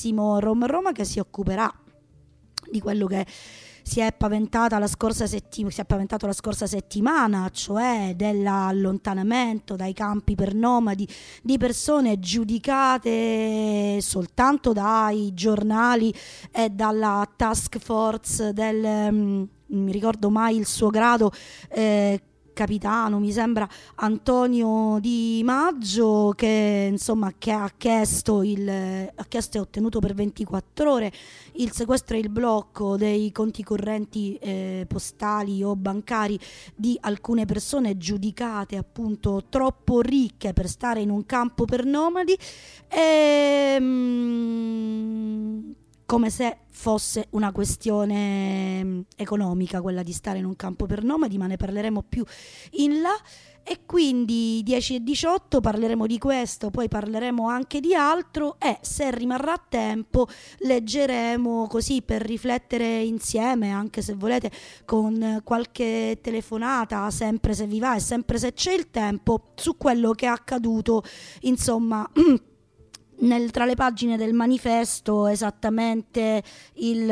pochissimo Roma che si occuperà di quello che si è paventato la scorsa settimana, cioè dell'allontanamento dai campi per nomadi di persone giudicate soltanto dai giornali e dalla task force non mi ricordo mai il suo grado, capitano, mi sembra Antonio Di Maggio, che insomma che ha chiesto e ottenuto per 24 ore il sequestro e il blocco dei conti correnti postali o bancari di alcune persone giudicate appunto troppo ricche per stare in un campo per nomadi, come se fosse una questione economica quella di stare in un campo per nomadi, ma ne parleremo più in là. E quindi 10:18 parleremo di questo, poi parleremo anche di altro e se rimarrà tempo leggeremo, così per riflettere insieme, anche se volete con qualche telefonata, sempre se vi va e sempre se c'è il tempo, su quello che è accaduto insomma tra le pagine del manifesto esattamente il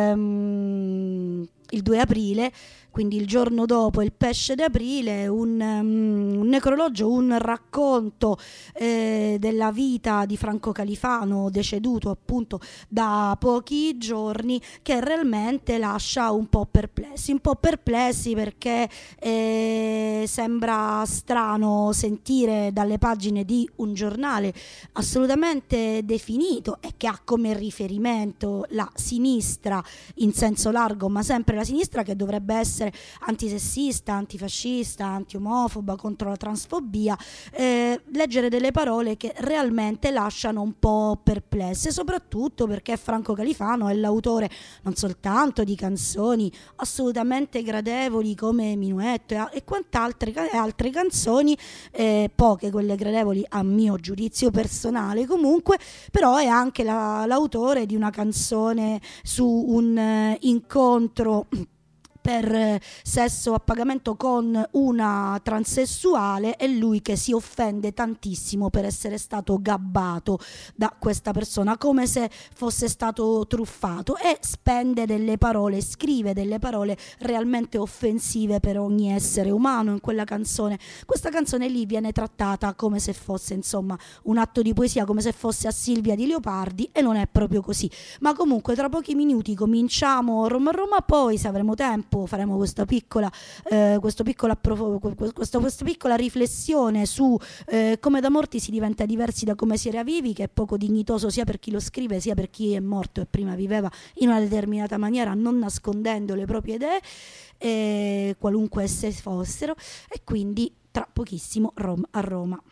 2 aprile, quindi il giorno dopo il pesce d'aprile, un necrologio, un racconto della vita di Franco Califano, deceduto appunto da pochi giorni, che realmente lascia un po' perplessi perché sembra strano sentire dalle pagine di un giornale assolutamente definito e che ha come riferimento la sinistra in senso largo, ma sempre la sinistra che dovrebbe essere antisessista, antifascista, antiomofoba, contro la transfobia, leggere delle parole che realmente lasciano un po' perplesse, soprattutto perché Franco Califano è l'autore non soltanto di canzoni assolutamente gradevoli come Minuetto e quant'altre altre canzoni, poche quelle gradevoli a mio giudizio personale comunque, però è anche l'autore di una canzone su un incontro per sesso a pagamento con una transessuale, e lui che si offende tantissimo per essere stato gabbato da questa persona come se fosse stato truffato, e spende delle parole, scrive delle parole realmente offensive per ogni essere umano in quella canzone. Questa canzone lì viene trattata come se fosse insomma un atto di poesia, come se fosse a Silvia di Leopardi, e non è proprio così. Ma comunque tra pochi minuti cominciamo Roma, poi se avremo tempo faremo questa piccola riflessione su come da morti si diventa diversi da come si era vivi, che è poco dignitoso sia per chi lo scrive sia per chi è morto e prima viveva in una determinata maniera, non nascondendo le proprie idee, qualunque esse fossero. E quindi tra pochissimo a Roma.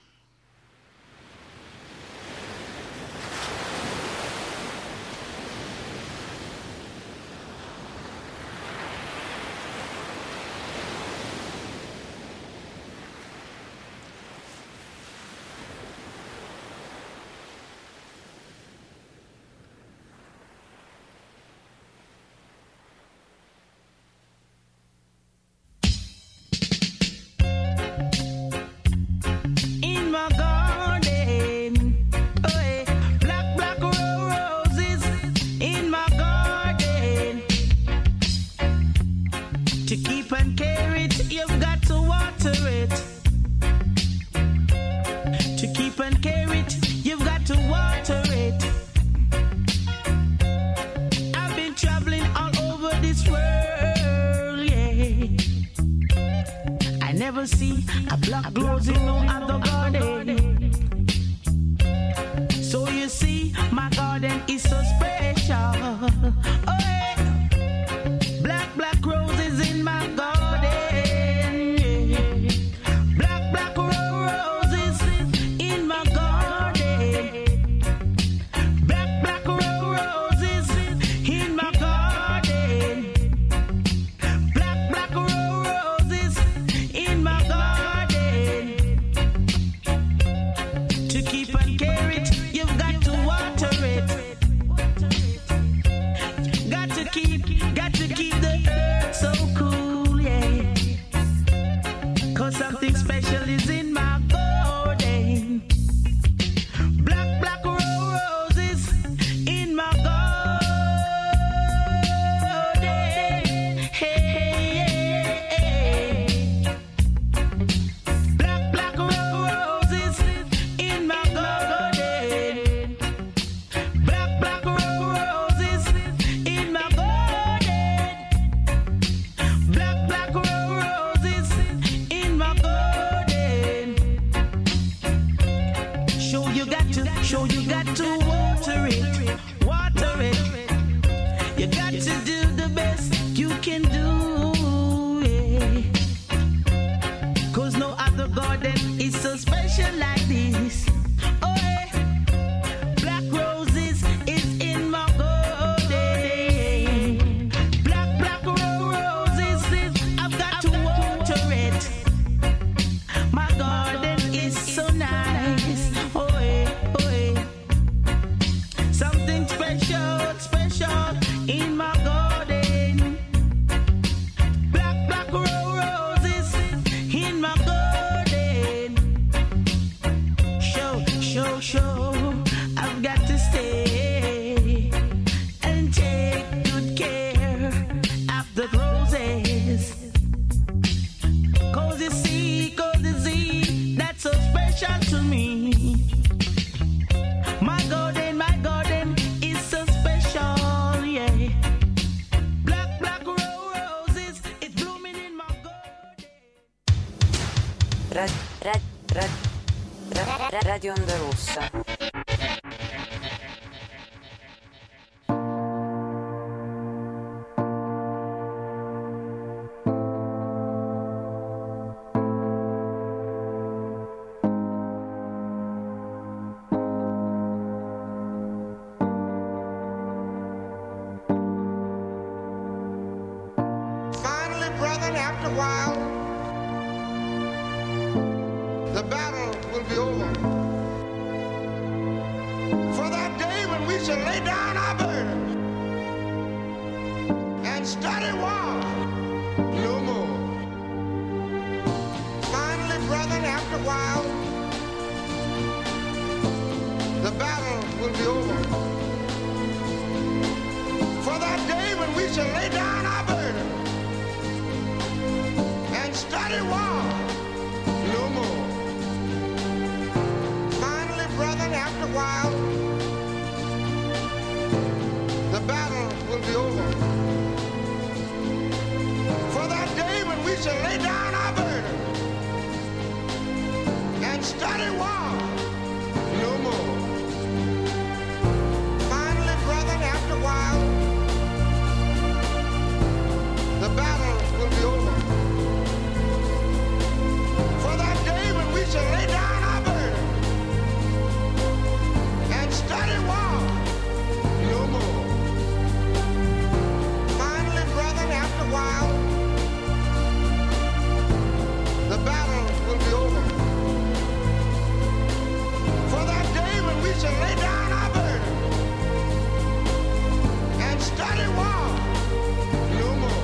See a black rose in no other garden. So you see, my garden is so special. Oh, yeah. Black roses in my garden. Yeah. Black roses in my garden. Black roses in my garden. Black roses in my garden. special, special in my garden. Black, black roses in my garden. Show, show, show, I've got to stay and take good care of the roses. Cause you see, that's so special to me. My garden is so special, yeah. Black, black roses, it's blooming in my garden. Radio Onda Rossa. Finally, brethren, after a while, the battle will be over. For that day when we shall lay down our burdens and study war no more. Finally, brethren, after a while, the battle will be over. For that day when we shall lay down our burdens and study war no more. Finally, brethren, after a while, the battle will be over. For that day when we shall lay down our burdens and study war no more. Finally, brethren, after a while, the battle will be over. For that day when we shall lay down our burdens and study war no more. Finally, brethren, after a while, the battle will be over. For that day when we shall lay down our burdens and study war no more.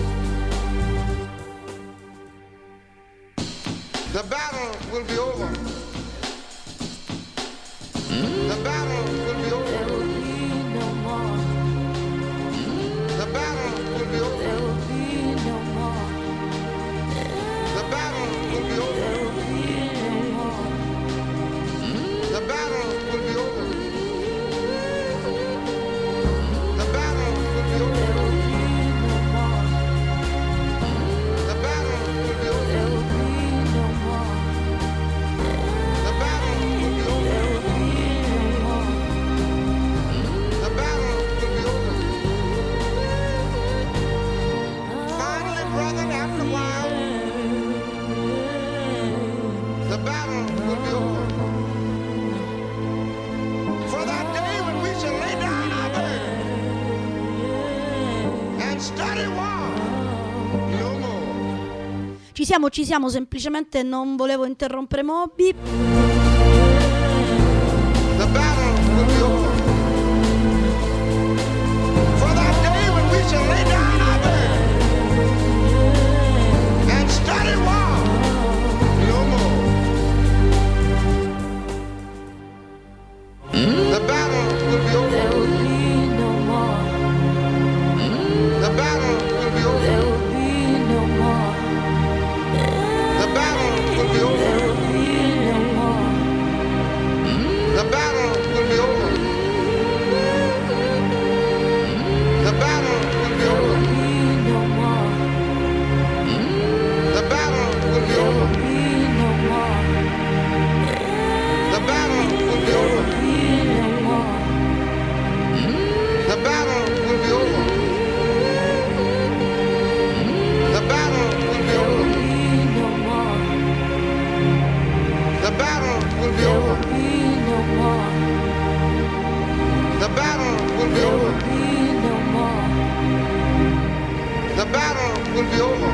The battle will be over. The battle will be over. There will be no more. The battle will be over. There will be no more. The battle will be over. There will be no more. The battle will be over. The battle will be over. There will be no more. The battle will be over. There will be no more. The battle will be over. There will be no more. The battle will be over. Finally, brethren, after a while, the battle will be over. For that day when we shall lay down our burdens and study war no more. Ci siamo, semplicemente non volevo interrompere Moby. The battle will be over. For that day when we shall lay down our burdens and study war no more. The battle will be over. There will be no more. The battle will be over. There will be no more. The battle will be over. There will be no more. The battle will be over. The battle will be over. No more. The battle will be over. No more. The battle will be over. No more. The battle will be over. The battle will be over. No more. The battle will be over. No more. The battle will be over. No more. The battle will be over.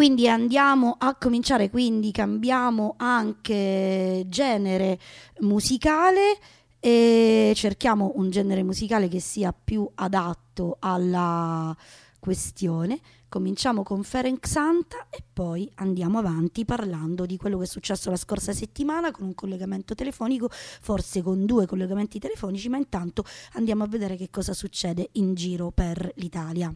Quindi andiamo a cominciare, quindi cambiamo anche genere musicale e cerchiamo un genere musicale che sia più adatto alla questione. Cominciamo con Ferenc Santa e poi andiamo avanti parlando di quello che è successo la scorsa settimana con un collegamento telefonico, forse con 2 collegamenti telefonici, ma intanto andiamo a vedere che cosa succede in giro per l'Italia.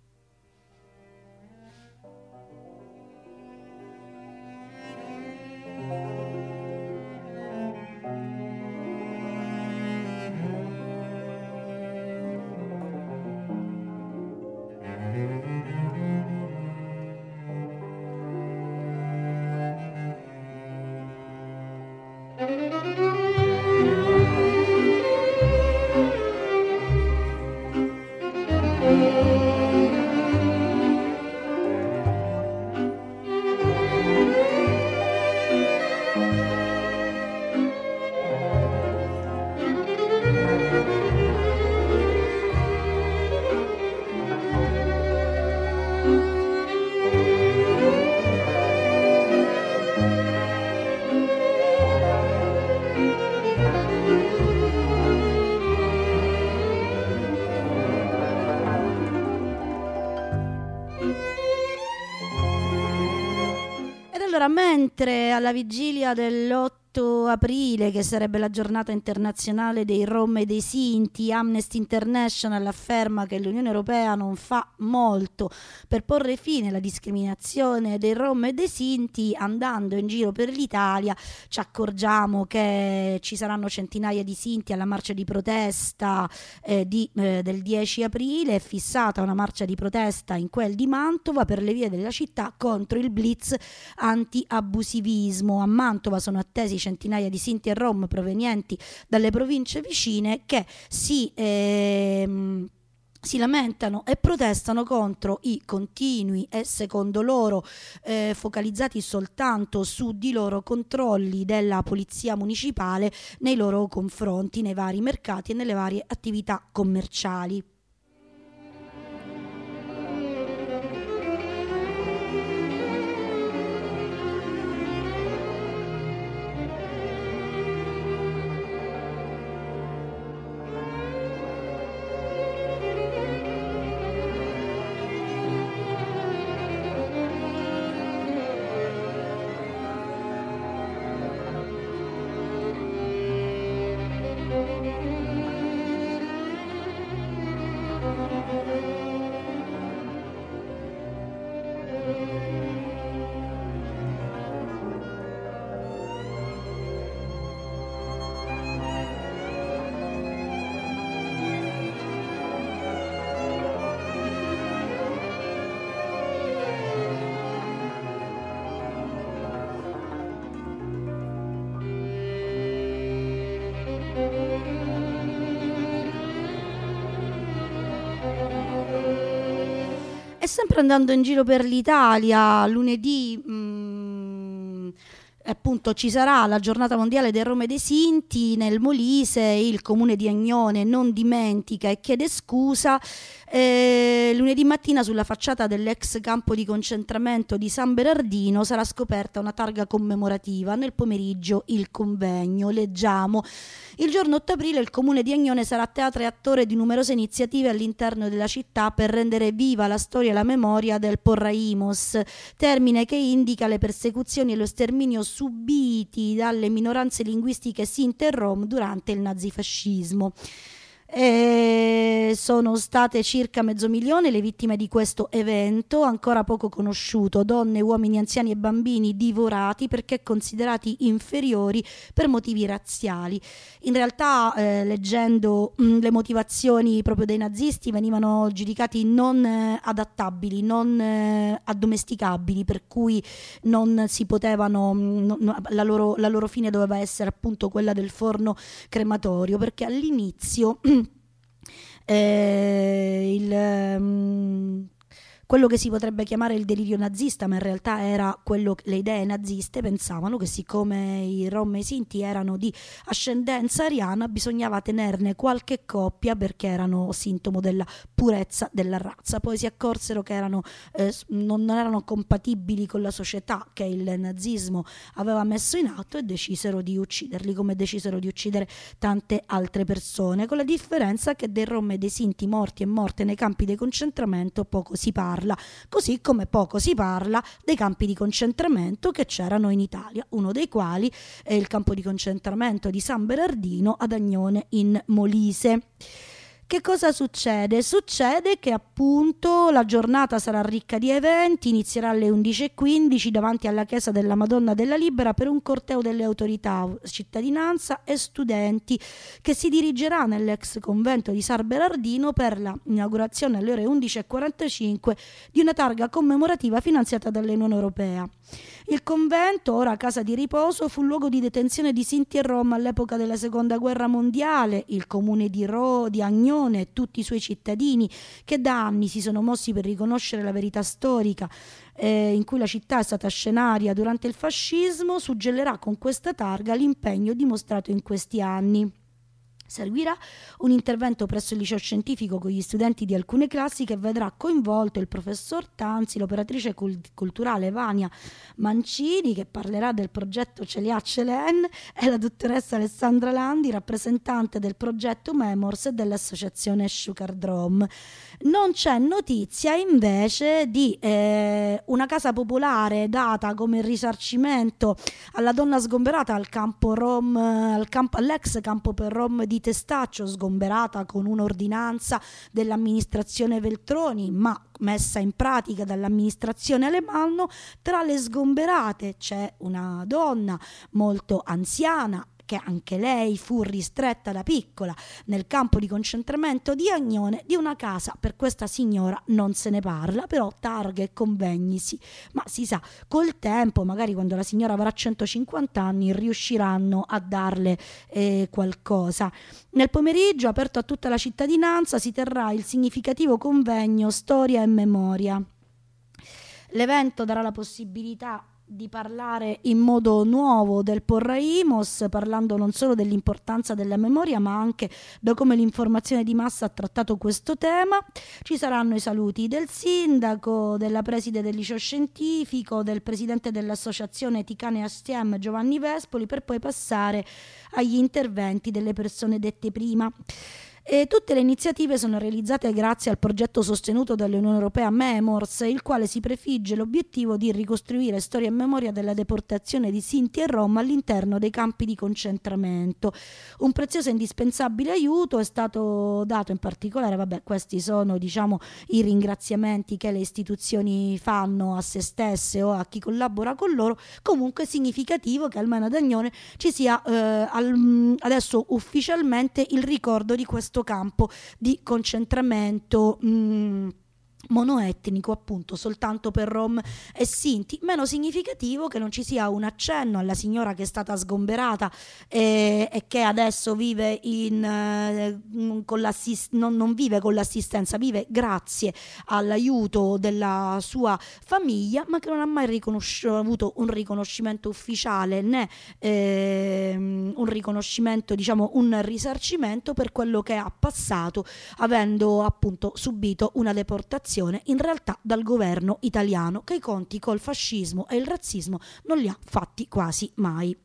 Mentre alla vigilia dell'8 aprile, che sarebbe la giornata internazionale dei Rom e dei Sinti, Amnesty International afferma che l'Unione Europea non fa molto per porre fine alla discriminazione dei Rom e dei Sinti. Andando in giro per l'Italia ci accorgiamo che ci saranno centinaia di Sinti alla marcia di protesta del 10 aprile. È fissata una marcia di protesta in quel di Mantova per le vie della città contro il blitz anti-abusivismo. A Mantova sono attesi centinaia di Sinti e Rom provenienti dalle province vicine che si lamentano e protestano contro i continui e, secondo loro, focalizzati soltanto su di loro controlli della polizia municipale nei loro confronti, nei vari mercati e nelle varie attività commerciali. E sempre andando in giro per l'Italia, lunedì appunto ci sarà la giornata mondiale dei Rom e dei Sinti. Nel Molise il comune di Agnone non dimentica e chiede scusa. Lunedì mattina sulla facciata dell'ex campo di concentramento di San Berardino sarà scoperta una targa commemorativa. Nel pomeriggio il convegno. Leggiamo: il giorno 8 aprile il comune di Agnone sarà teatro e attore di numerose iniziative all'interno della città per rendere viva la storia e la memoria del Porraimos, termine che indica le persecuzioni e lo sterminio subiti dalle minoranze linguistiche Sinti e Rom durante il nazifascismo. Sono state circa 500.000 le vittime di questo evento ancora poco conosciuto, donne, uomini, anziani e bambini divorati perché considerati inferiori per motivi razziali. In realtà leggendo le motivazioni proprio dei nazisti, venivano giudicati non adattabili, non addomesticabili, per cui non si potevano, la loro fine doveva essere appunto quella del forno crematorio, perché all'inizio quello che si potrebbe chiamare il delirio nazista, ma in realtà era le idee naziste pensavano che siccome i Rom e i Sinti erano di ascendenza ariana bisognava tenerne qualche coppia perché erano sintomo della purezza della razza. Poi si accorsero che non erano compatibili con la società che il nazismo aveva messo in atto e decisero di ucciderli, come decisero di uccidere tante altre persone, con la differenza che dei Rom e dei Sinti morti e morte nei campi di concentramento poco si parla, così come poco si parla dei campi di concentramento che c'erano in Italia, uno dei quali è il campo di concentramento di San Berardino ad Agnone in Molise. Che cosa succede? Succede che appunto la giornata sarà ricca di eventi, inizierà alle 11:15 davanti alla chiesa della Madonna della Libera per un corteo delle autorità, cittadinanza e studenti che si dirigerà nell'ex convento di San Berardino per l'inaugurazione alle ore 11:45 di una targa commemorativa finanziata dall'Unione Europea. Il convento, ora casa di riposo, fu luogo di detenzione di Sinti e Rom all'epoca della Seconda Guerra Mondiale. Il comune di Agnone e tutti i suoi cittadini che da anni si sono mossi per riconoscere la verità storica in cui la città è stata scenaria durante il fascismo, suggellerà con questa targa l'impegno dimostrato in questi anni. Seguirà un intervento presso il liceo scientifico con gli studenti di alcune classi che vedrà coinvolto il professor Tanzi, l'operatrice culturale Vania Mancini che parlerà del progetto Celia Celen e la dottoressa Alessandra Landi, rappresentante del progetto Memories e dell'associazione Sugar Drum. Non c'è notizia invece di una casa popolare data come risarcimento alla donna sgomberata al campo Rom, all'ex campo per Rom di Testaccio, sgomberata con un'ordinanza dell'amministrazione Veltroni ma messa in pratica dall'amministrazione Alemanno. Tra le sgomberate c'è una donna molto anziana che anche lei fu ristretta da piccola nel campo di concentramento di Agnone. Di una casa per questa signora non se ne parla, però targhe e convegni sì, ma si sa, col tempo, magari quando la signora avrà 150 anni, riusciranno a darle qualcosa. Nel pomeriggio, aperto a tutta la cittadinanza, si terrà il significativo convegno Storia e Memoria. L'evento darà la possibilità di parlare in modo nuovo del Porraimos, parlando non solo dell'importanza della memoria ma anche da come l'informazione di massa ha trattato questo tema. Ci saranno i saluti del sindaco, della preside del liceo scientifico, del presidente dell'associazione Ticane Astiem Giovanni Vespoli, per poi passare agli interventi delle persone dette prima. E tutte le iniziative sono realizzate grazie al progetto sostenuto dall'Unione Europea Memories, il quale si prefigge l'obiettivo di ricostruire storia e memoria della deportazione di Sinti e Rom all'interno dei campi di concentramento. Un prezioso e indispensabile aiuto è stato dato in particolare, questi sono i ringraziamenti che le istituzioni fanno a se stesse o a chi collabora con loro. Comunque è significativo che almeno ad Agnone ci sia adesso ufficialmente il ricordo di questo campo di concentramento monoetnico, appunto soltanto per Rom e Sinti. Meno significativo che non ci sia un accenno alla signora che è stata sgomberata e che adesso vive non vive con l'assistenza, vive grazie all'aiuto della sua famiglia, ma che non ha mai avuto un riconoscimento ufficiale né un riconoscimento, un risarcimento per quello che ha passato, avendo appunto subito una deportazione in realtà dal governo italiano, che i conti col fascismo e il razzismo non li ha fatti quasi mai.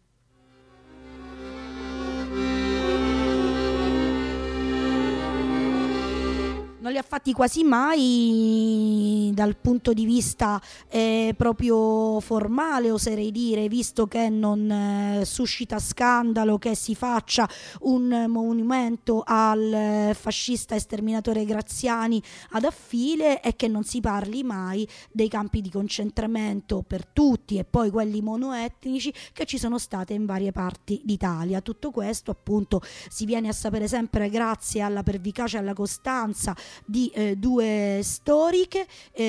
Non li ha fatti quasi mai dal punto di vista proprio formale, oserei dire, visto che non suscita scandalo che si faccia un monumento al fascista esterminatore Graziani ad Affile e che non si parli mai dei campi di concentramento per tutti e poi quelli monoetnici che ci sono state in varie parti d'Italia. Tutto questo appunto si viene a sapere sempre grazie alla pervicacia e alla costanza di due storiche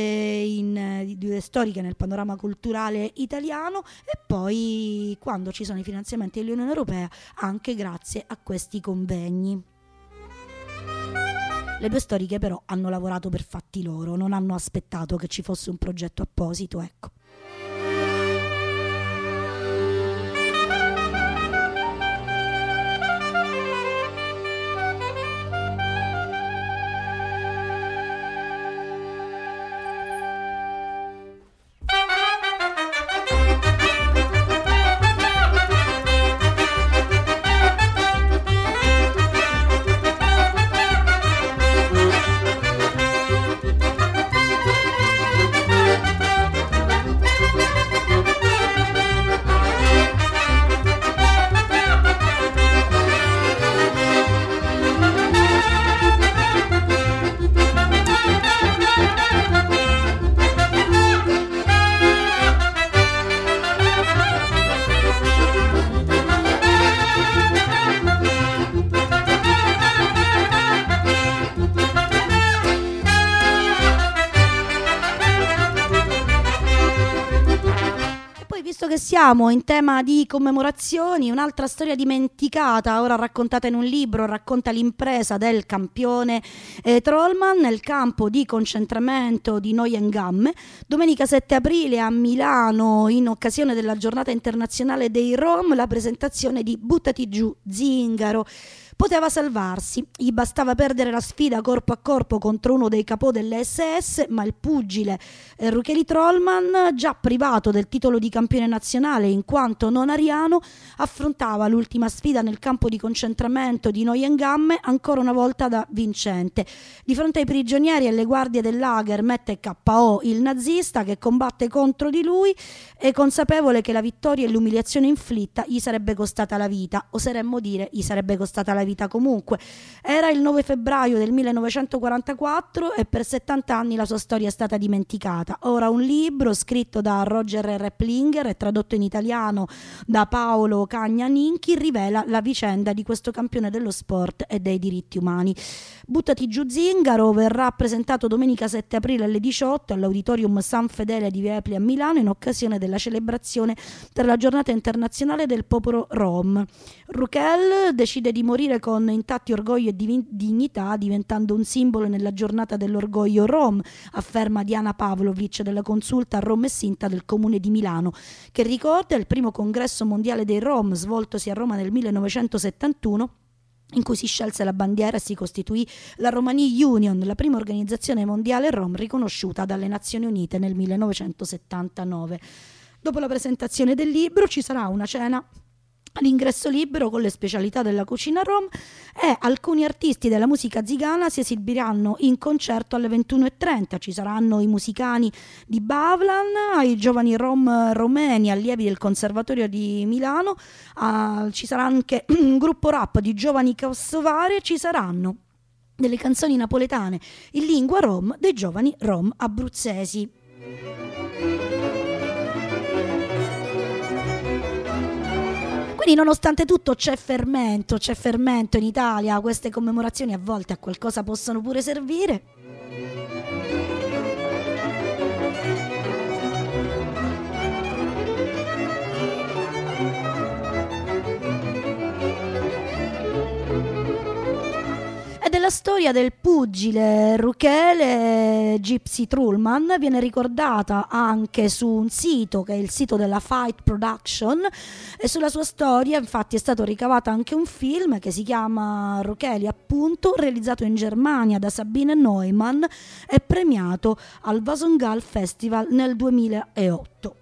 nel panorama culturale italiano, e poi quando ci sono i finanziamenti dell'Unione Europea anche grazie a questi convegni. Le due storiche però hanno lavorato per fatti loro, non hanno aspettato che ci fosse un progetto apposito, ecco. Che siamo in tema di commemorazioni, un'altra storia dimenticata, ora raccontata in un libro, racconta l'impresa del campione Trollman nel campo di concentramento di Neuengamme. Domenica 7 aprile a Milano, in occasione della giornata internazionale dei Rom, la presentazione di Buttati giù, Zingaro. Poteva salvarsi, gli bastava perdere la sfida corpo a corpo contro uno dei capò dell'SS, ma il pugile Rucheli Trollman, già privato del titolo di campione nazionale in quanto non ariano, affrontava l'ultima sfida nel campo di concentramento di Neuengamme ancora una volta da vincente. Di fronte ai prigionieri e alle guardie del lager mette KO il nazista che combatte contro di lui e consapevole che la vittoria e l'umiliazione inflitta gli sarebbe costata la vita, oseremmo dire gli sarebbe costata la vita comunque. Era il 9 febbraio del 1944 e per 70 anni la sua storia è stata dimenticata. Ora un libro scritto da Roger Replinger e tradotto in italiano da Paolo Cagna Ninchi rivela la vicenda di questo campione dello sport e dei diritti umani. Buttati giù Zingaro verrà presentato domenica 7 aprile alle 18 all'Auditorium San Fedele di Viepli a Milano in occasione della celebrazione per la giornata internazionale del popolo Rom. Ruchel decide di morire con intatti orgoglio e dignità, diventando un simbolo nella giornata dell'orgoglio Rom, afferma Diana Pavlovic della Consulta Rom e Sinta del Comune di Milano, che ricorda il primo congresso mondiale dei Rom svoltosi a Roma nel 1971, in cui si scelse la bandiera e si costituì la Romani Union, la prima organizzazione mondiale Rom riconosciuta dalle Nazioni Unite nel 1979. Dopo la presentazione del libro ci sarà una cena all'ingresso libero con le specialità della cucina rom e alcuni artisti della musica zigana si esibiranno in concerto alle 21:30. Ci saranno i musicani di Bavlan, i giovani rom romeni allievi del Conservatorio di Milano, ci sarà anche un gruppo rap di giovani kosovari e ci saranno delle canzoni napoletane in lingua rom dei giovani rom abruzzesi. Quindi nonostante tutto c'è fermento in Italia, queste commemorazioni a volte a qualcosa possono pure servire. Della storia del pugile Ruchele Gypsy Trollman viene ricordata anche su un sito che è il sito della Fight Production e sulla sua storia infatti è stato ricavato anche un film che si chiama Rucheli appunto, realizzato in Germania da Sabine Neumann e premiato al Vasongal Festival nel 2008.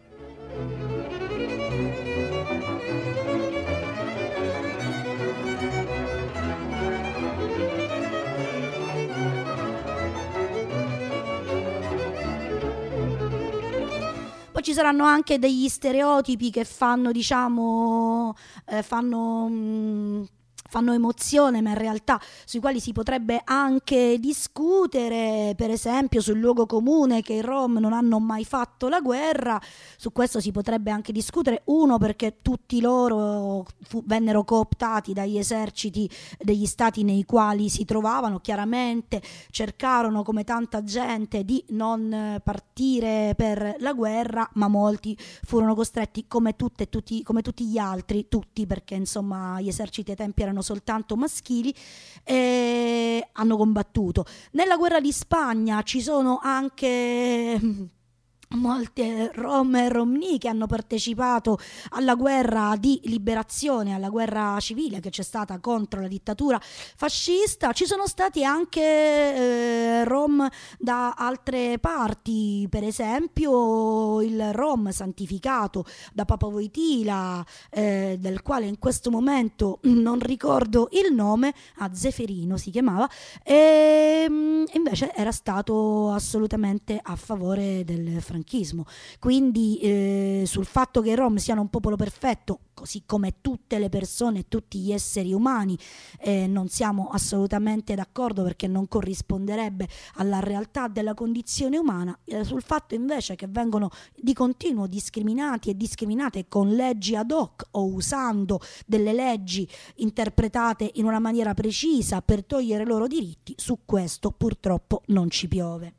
Poi ci saranno anche degli stereotipi che fanno, diciamo, fanno emozione, ma in realtà sui quali si potrebbe anche discutere, per esempio sul luogo comune che i Rom non hanno mai fatto la guerra. Su questo si potrebbe anche discutere, uno perché tutti loro vennero cooptati dagli eserciti degli stati nei quali si trovavano, chiaramente cercarono come tanta gente di non partire per la guerra, ma molti furono costretti come tutti gli altri, tutti perché insomma gli eserciti ai tempi erano soltanto maschili, hanno combattuto. Nella guerra di Spagna ci sono anche molte rom e romni che hanno partecipato alla guerra di liberazione, alla guerra civile che c'è stata contro la dittatura fascista. Ci sono stati anche rom da altre parti, per esempio il rom santificato da Papa Wojtyla, del quale in questo momento non ricordo il nome, Zeferino si chiamava, e invece era stato assolutamente a favore del franchismo. Quindi sul fatto che i rom siano un popolo perfetto, così come tutte le persone, tutti gli esseri umani, non siamo assolutamente d'accordo, perché non corrisponderebbe alla realtà della condizione umana. Sul fatto invece che vengono di continuo discriminati e discriminate con leggi ad hoc o usando delle leggi interpretate in una maniera precisa per togliere i loro diritti, su questo purtroppo non ci piove.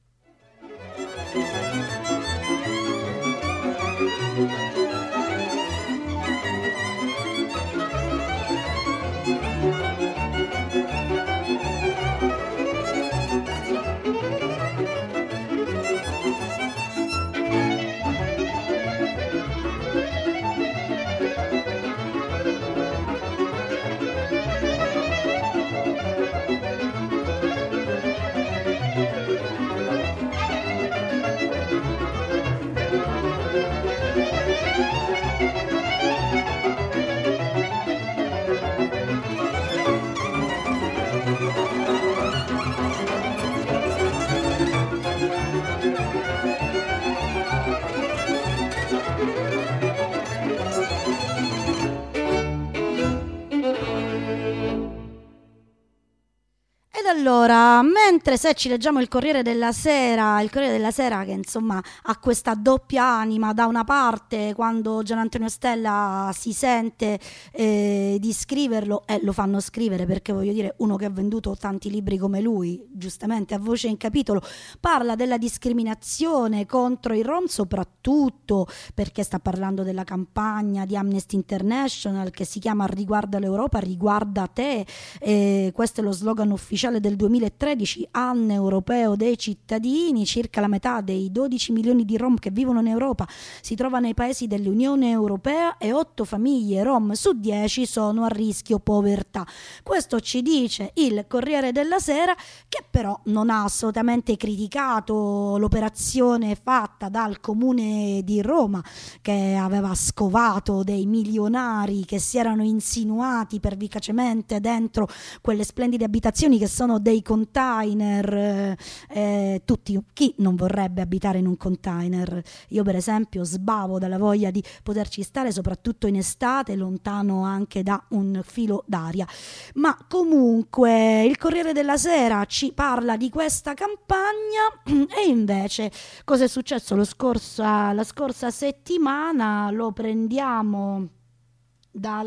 Allora, mentre se ci leggiamo il Corriere della Sera che insomma ha questa doppia anima, da una parte quando Gian Antonio Stella si sente di scriverlo, e lo fanno scrivere perché, voglio dire, uno che ha venduto tanti libri come lui, giustamente a voce in capitolo, parla della discriminazione contro i rom, soprattutto perché sta parlando della campagna di Amnesty International che si chiama Riguarda l'Europa, riguarda te, questo è lo slogan ufficiale del 2013, anno europeo dei cittadini. Circa la metà dei 12 milioni di rom che vivono in Europa si trova nei paesi dell'Unione Europea e 8 famiglie rom su 10 sono a rischio povertà. Questo ci dice il Corriere della Sera, che però non ha assolutamente criticato l'operazione fatta dal Comune di Roma, che aveva scovato dei milionari che si erano insinuati pervicacemente dentro quelle splendide abitazioni che sono dei container. Chi non vorrebbe abitare in un container? Io per esempio sbavo dalla voglia di poterci stare, soprattutto in estate, lontano anche da un filo d'aria. Ma comunque il Corriere della Sera ci parla di questa campagna, e invece cosa è successo la scorsa settimana? Lo prendiamo da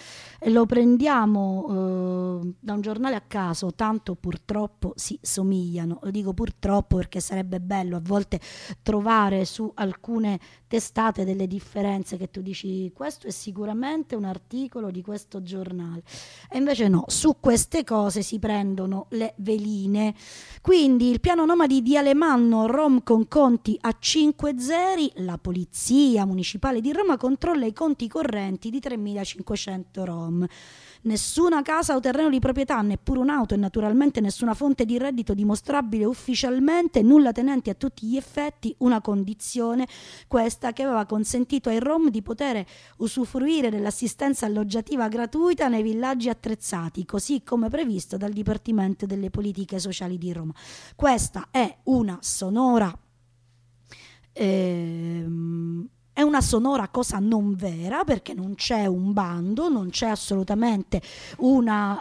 un giornale a caso, tanto purtroppo si somigliano. Lo dico purtroppo perché sarebbe bello a volte trovare su alcune testate delle differenze che tu dici questo è sicuramente un articolo di questo giornale, e invece no, su queste cose si prendono le veline. Quindi il piano nomadi di Alemanno, rom con conti a 5 zeri, la polizia municipale di Roma controlla i conti correnti di 3.500 rom. Nessuna casa o terreno di proprietà, neppure un'auto e naturalmente nessuna fonte di reddito dimostrabile ufficialmente, nulla tenenti a tutti gli effetti, una condizione questa che aveva consentito ai rom di poter usufruire dell'assistenza alloggiativa gratuita nei villaggi attrezzati, così come previsto dal Dipartimento delle Politiche Sociali di Roma. Questa è una sonora cosa non vera, perché non c'è un bando, non c'è assolutamente una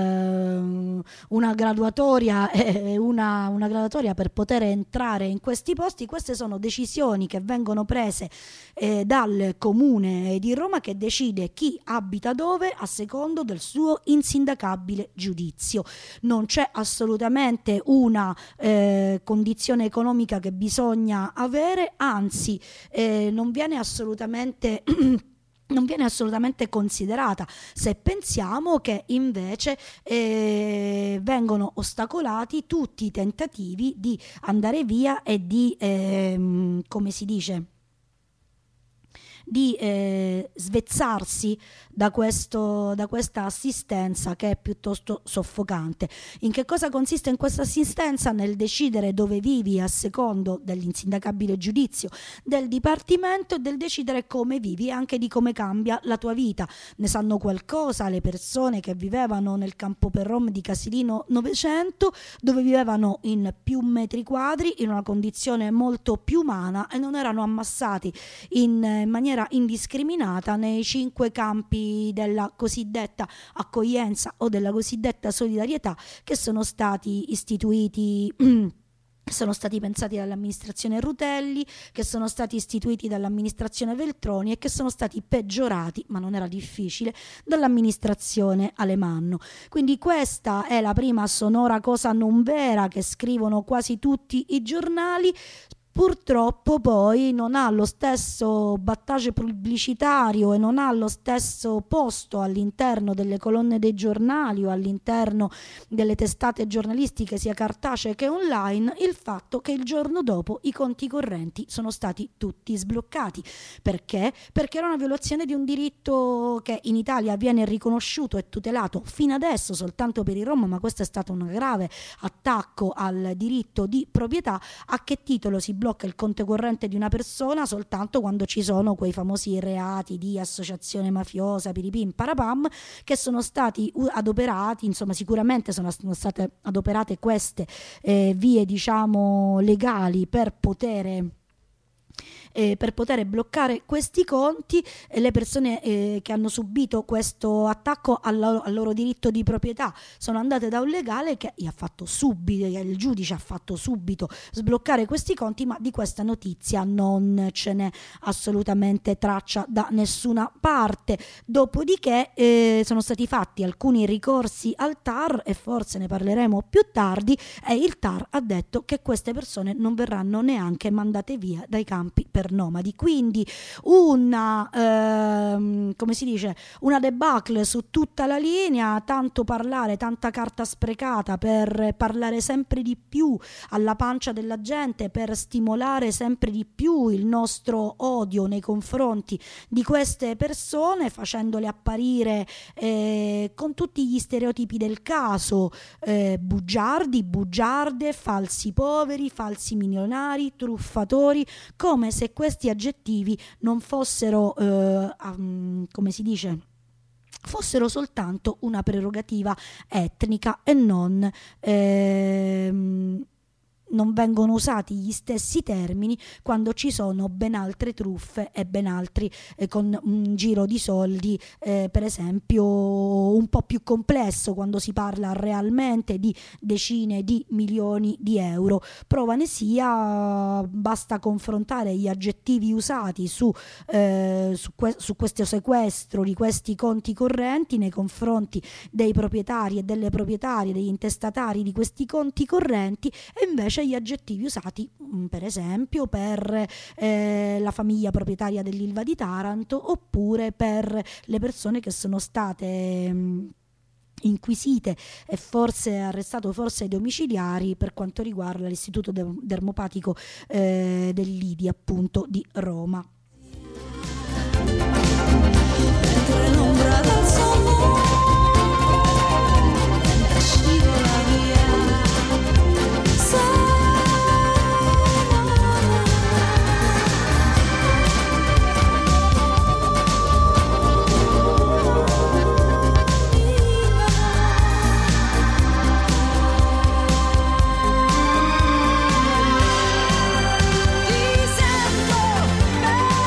graduatoria una graduatoria per poter entrare in questi posti. Queste sono decisioni che vengono prese dal Comune di Roma, che decide chi abita dove a secondo del suo insindacabile giudizio. Non c'è assolutamente una condizione economica che bisogna avere, anzi non viene assolutamente non viene assolutamente considerata, se pensiamo che invece vengono ostacolati tutti i tentativi di andare via e di, come si dice, di svezzarsi da questa assistenza che è piuttosto soffocante. In che cosa consiste in questa assistenza? Nel decidere dove vivi a secondo dell'insindacabile giudizio del Dipartimento e del decidere come vivi e anche di come cambia la tua vita. Ne sanno qualcosa le persone che vivevano nel campo per rom di Casilino 900, dove vivevano in più metri quadri, in una condizione molto più umana, e non erano ammassati in maniera indiscriminata nei 5 campi della cosiddetta accoglienza o della cosiddetta solidarietà che sono stati istituiti sono stati pensati dall'amministrazione Rutelli, che sono stati istituiti dall'amministrazione Veltroni e che sono stati peggiorati, ma non era difficile, dall'amministrazione Alemanno. Quindi questa è la prima sonora cosa non vera che scrivono quasi tutti i giornali. Purtroppo poi non ha lo stesso battage pubblicitario e non ha lo stesso posto all'interno delle colonne dei giornali o all'interno delle testate giornalistiche sia cartacee che online il fatto che il giorno dopo i conti correnti sono stati tutti sbloccati. Perché? Perché era una violazione di un diritto che in Italia viene riconosciuto e tutelato fino adesso soltanto per i rom, ma questo è stato un grave attacco al diritto di proprietà. A che titolo si blocca il conto corrente di una persona? Soltanto quando ci sono quei famosi reati di associazione mafiosa, piripim parapam, che sono stati adoperati, insomma sicuramente sono state adoperate queste vie diciamo legali per poter bloccare questi conti. Le persone che hanno subito questo attacco al loro diritto di proprietà sono andate da un legale che gli ha fatto subito, il giudice ha fatto subito sbloccare questi conti, ma di questa notizia non ce n'è assolutamente traccia da nessuna parte. Dopodiché sono stati fatti alcuni ricorsi al TAR e forse ne parleremo più tardi, e il TAR ha detto che queste persone non verranno neanche mandate via dai campi per nomadi. Quindi una come si dice, una debacle su tutta la linea, tanto parlare, tanta carta sprecata per parlare sempre di più alla pancia della gente, per stimolare sempre di più il nostro odio nei confronti di queste persone, facendole apparire con tutti gli stereotipi del caso, bugiardi, bugiarde, falsi poveri, falsi milionari, truffatori, come se questi aggettivi non fossero, come si dice, fossero soltanto una prerogativa etnica e non vengono usati gli stessi termini quando ci sono ben altre truffe e ben altri con un giro di soldi per esempio un po' più complesso, quando si parla realmente di decine di milioni di euro. Prova ne sia, basta confrontare gli aggettivi usati su questo sequestro di questi conti correnti nei confronti dei proprietari e delle proprietarie, degli intestatari di questi conti correnti, e invece gli aggettivi usati per esempio per la famiglia proprietaria dell'Ilva di Taranto, oppure per le persone che sono state inquisite e forse arrestato, forse ai domiciliari, per quanto riguarda l'istituto dermopatico dell'Idi appunto di Roma. L'ombra del sole scivola via. Ti sento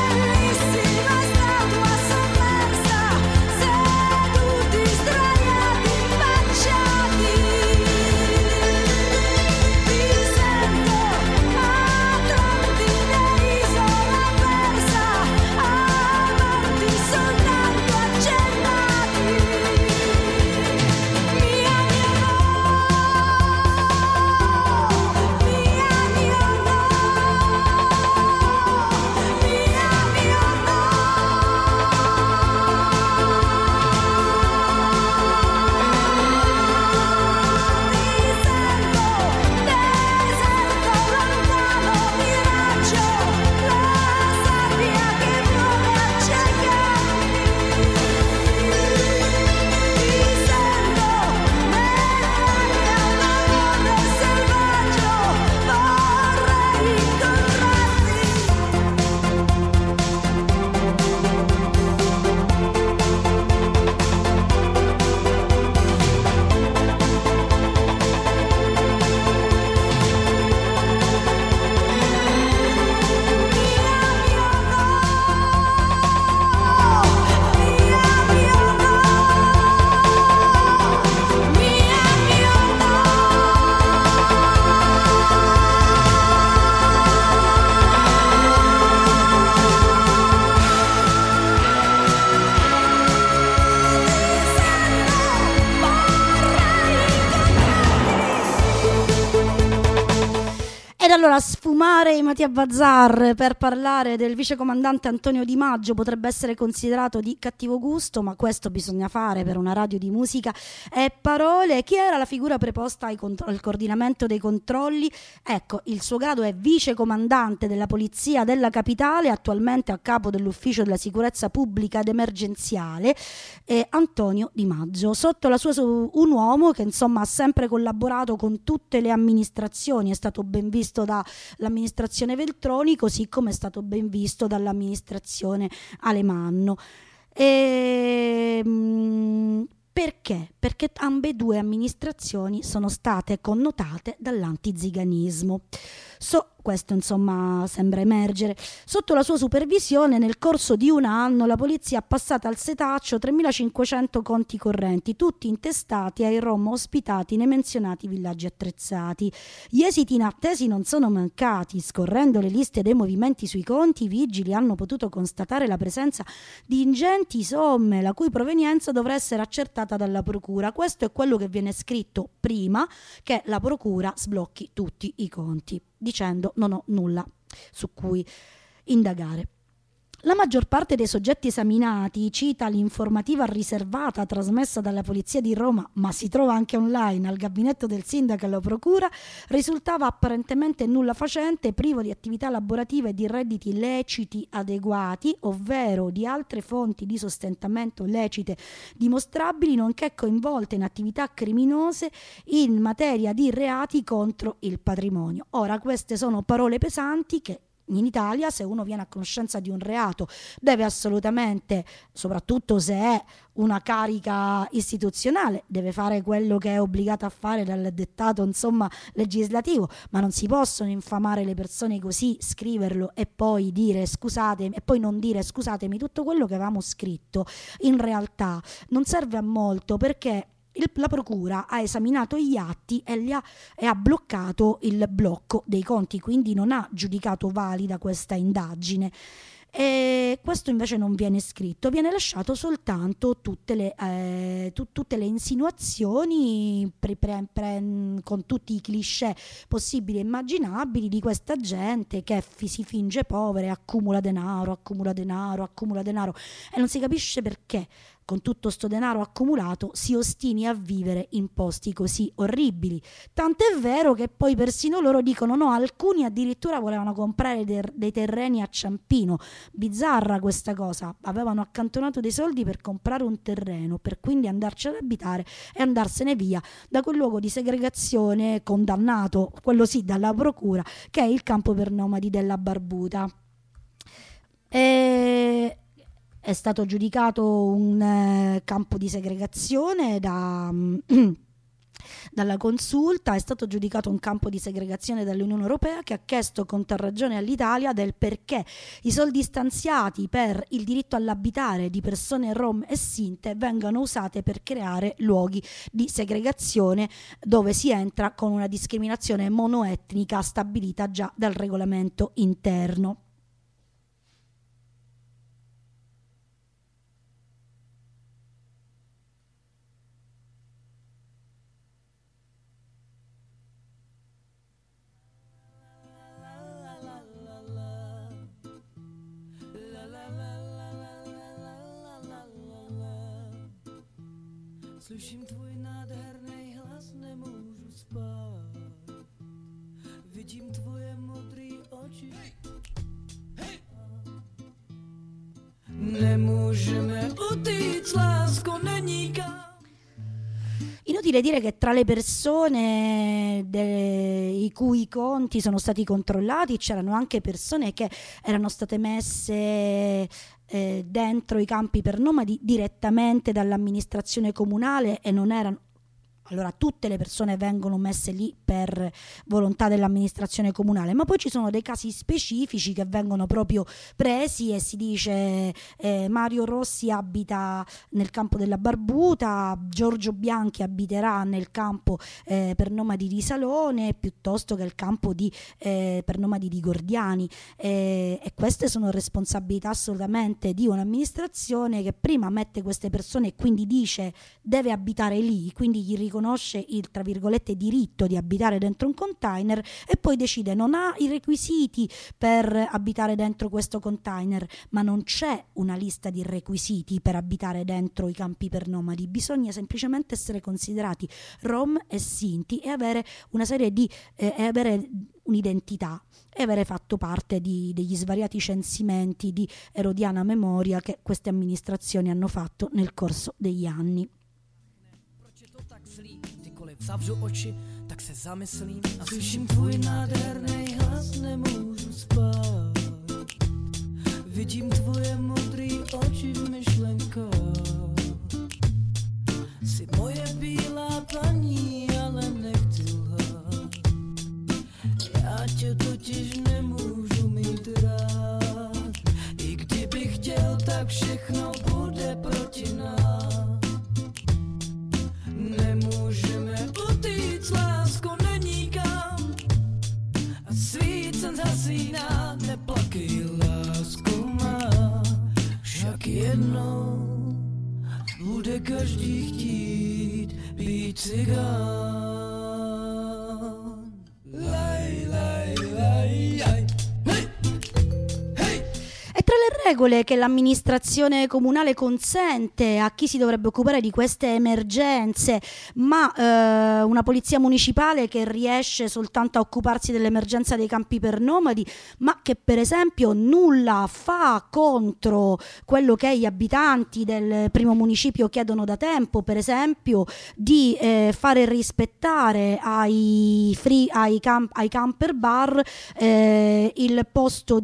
allora sfumare i Mattia Bazar per parlare del vicecomandante Antonio Di Maggio potrebbe essere considerato di cattivo gusto, ma questo bisogna fare per una radio di musica e parole. Chi era la figura preposta al coordinamento dei controlli? Ecco, il suo grado è vicecomandante della Polizia della Capitale, attualmente a capo dell'Ufficio della Sicurezza Pubblica ed Emergenziale, Antonio Di Maggio. Sotto la sua un uomo che insomma ha sempre collaborato con tutte le amministrazioni, è stato ben visto dall'amministrazione Veltroni, così come è stato ben visto dall'amministrazione Alemanno. Perché? Perché ambedue amministrazioni sono state connotate dall'antiziganismo. Questo insomma sembra emergere. Sotto la sua supervisione nel corso di un anno la polizia ha passato al setaccio 3.500 conti correnti, tutti intestati ai rom ospitati nei menzionati villaggi attrezzati. Gli esiti inattesi non sono mancati. Scorrendo le liste dei movimenti sui conti, i vigili hanno potuto constatare la presenza di ingenti somme la cui provenienza dovrà essere accertata dalla procura. Questo è quello che viene scritto prima che la procura sblocchi tutti i conti, dicendo non ho nulla su cui indagare. La maggior parte dei soggetti esaminati, cita l'informativa riservata trasmessa dalla Polizia di Roma, ma si trova anche online al gabinetto del sindaco e alla procura, risultava apparentemente nulla facente, privo di attività lavorative e di redditi leciti adeguati, ovvero di altre fonti di sostentamento lecite dimostrabili, nonché coinvolte in attività criminose in materia di reati contro il patrimonio. Ora, queste sono parole pesanti che in Italia, se uno viene a conoscenza di un reato, deve assolutamente, soprattutto se è una carica istituzionale, deve fare quello che è obbligato a fare dal dettato insomma legislativo, ma non si possono infamare le persone così, scriverlo e poi dire scusatemi, e poi non dire scusatemi, tutto quello che avevamo scritto in realtà non serve a molto, perché la procura ha esaminato gli atti e ha bloccato il blocco dei conti, quindi non ha giudicato valida questa indagine. E questo invece non viene scritto, viene lasciato soltanto tutte le insinuazioni con tutti i cliché possibili e immaginabili di questa gente che si finge povera e accumula denaro e non si capisce perché con tutto sto denaro accumulato si ostini a vivere in posti così orribili. Tant'è vero che poi persino loro dicono no, alcuni addirittura volevano comprare dei terreni a Ciampino. Bizzarra questa cosa, avevano accantonato dei soldi per comprare un terreno, per quindi andarci ad abitare e andarsene via da quel luogo di segregazione condannato, quello sì, dalla procura, che è il campo per nomadi della Barbuta. È stato giudicato un campo di segregazione dalla consulta, è stato giudicato un campo di segregazione dall'Unione Europea, che ha chiesto contrarragione all'Italia del perché i soldi stanziati per il diritto all'abitare di persone rom e sinte vengano usate per creare luoghi di segregazione dove si entra con una discriminazione monoetnica stabilita già dal regolamento interno. Slyším tvůj nádherný hlas, nemůžu spát. Vidím tvoje modré oči. Nemůžeme utíct, lásko, není kam. Inutile dire che tra le persone i cui conti sono stati controllati c'erano anche persone che erano state messe dentro i campi per nomadi direttamente dall'amministrazione comunale e non erano. Allora tutte le persone vengono messe lì per volontà dell'amministrazione comunale, ma poi ci sono dei casi specifici che vengono proprio presi e si dice Mario Rossi abita nel campo della Barbuta, Giorgio Bianchi abiterà nel campo per nomadi di Salone piuttosto che il campo per nomadi di Gordiani, e queste sono responsabilità assolutamente di un'amministrazione che prima mette queste persone e quindi dice deve abitare lì, quindi gli riconosce riconosce il, tra virgolette, diritto di abitare dentro un container e poi decide non ha i requisiti per abitare dentro questo container, ma non c'è una lista di requisiti per abitare dentro i campi per nomadi, bisogna semplicemente essere considerati rom e sinti e avere una serie di avere un'identità e avere fatto parte degli svariati censimenti di erodiana memoria che queste amministrazioni hanno fatto nel corso degli anni. Zavřu oči, tak se zamyslím a slyším tvůj nádherný hlas, nemůžu spát. Vidím tvoje modrý oči v myšlenkách. Jsi moje bílá paní, ale nechci lhát. Já tě totiž nemůžu mít rád. I kdybych chtěl, tak všechno bude proti nás. Nemůžeme utíct, lásko, není kam. A svícen zasíná, neplakej, lásko má. Však jednou bude každý chtít být cigán. Laj, laj, laj, laj. E tra le regole che l'amministrazione comunale consente a chi si dovrebbe occupare di queste emergenze, ma una polizia municipale che riesce soltanto a occuparsi dell'emergenza dei campi per nomadi, ma che per esempio nulla fa contro quello che gli abitanti del primo municipio chiedono da tempo, per esempio di fare rispettare ai camper bar il posto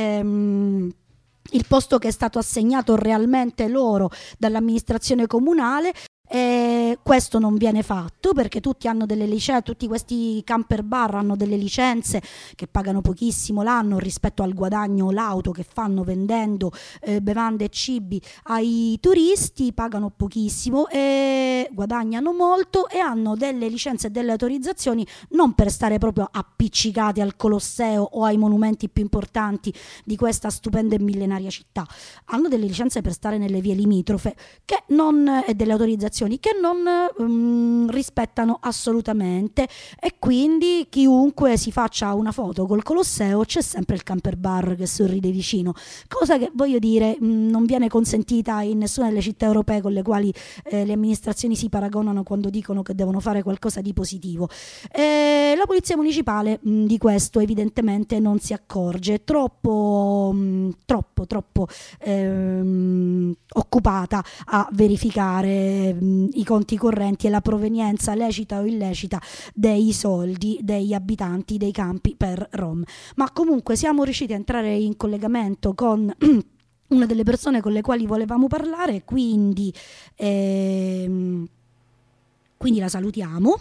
che è stato assegnato realmente loro dall'amministrazione comunale. Questo non viene fatto perché tutti hanno delle licenze, tutti questi camper bar hanno delle licenze che pagano pochissimo l'anno rispetto al guadagno lauto che fanno vendendo bevande e cibi ai turisti, pagano pochissimo e guadagnano molto e hanno delle licenze e delle autorizzazioni non per stare proprio appiccicati al Colosseo o ai monumenti più importanti di questa stupenda e millenaria città, hanno delle licenze per stare nelle vie limitrofe e delle autorizzazioni che non rispettano assolutamente, e quindi chiunque si faccia una foto col Colosseo c'è sempre il camper bar che sorride vicino, cosa che, voglio dire, non viene consentita in nessuna delle città europee con le quali le amministrazioni si paragonano quando dicono che devono fare qualcosa di positivo. La polizia municipale di questo evidentemente non si accorge, troppo occupata a verificare i conti correnti e la provenienza lecita o illecita dei soldi degli abitanti dei campi per rom. Ma comunque siamo riusciti a entrare in collegamento con una delle persone con le quali volevamo parlare, quindi la salutiamo.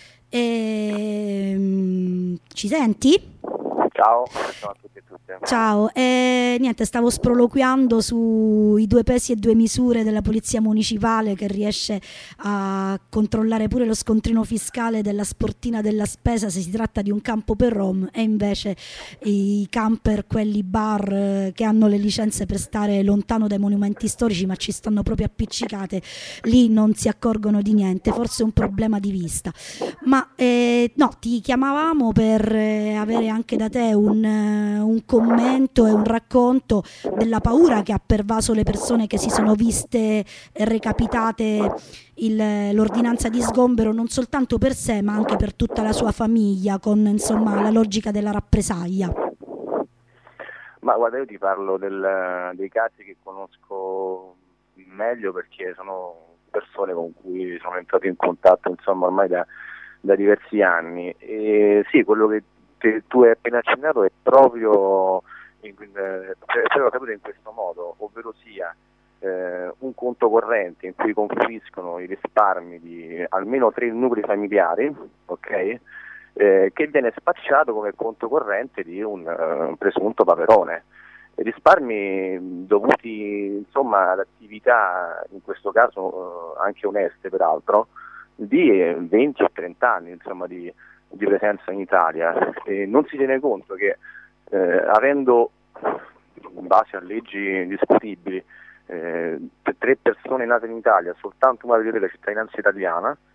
Ci senti? Ciao a tutti e tutte. Ciao, niente, stavo sproloquiando sui 2 pesi e 2 misure della polizia municipale che riesce a controllare pure lo scontrino fiscale della sportina della spesa se si tratta di un campo per rom, e invece i camper, quelli bar che hanno le licenze per stare lontano dai monumenti storici ma ci stanno proprio appiccicate, lì non si accorgono di niente, forse è un problema di vista. Ma no, ti chiamavamo per avere anche da te un commento e un racconto della paura che ha pervaso le persone che si sono viste recapitate l'ordinanza di sgombero non soltanto per sé ma anche per tutta la sua famiglia, con insomma la logica della rappresaglia. Ma guarda, io ti parlo dei casi che conosco meglio perché sono persone con cui sono entrato in contatto insomma ormai da diversi anni. Sì, quello che tu hai appena accennato è proprio capito in questo modo, ovvero sia un conto corrente in cui confluiscono i risparmi di almeno 3 nuclei familiari, ok? Che viene spacciato come conto corrente di un presunto paperone. Risparmi dovuti insomma ad attività, in questo caso anche oneste peraltro, di 20 o 30 anni insomma di presenza in Italia, e non si tiene conto che avendo in base a leggi discutibili 3 persone nate in Italia, soltanto una di loro la cittadinanza italiana,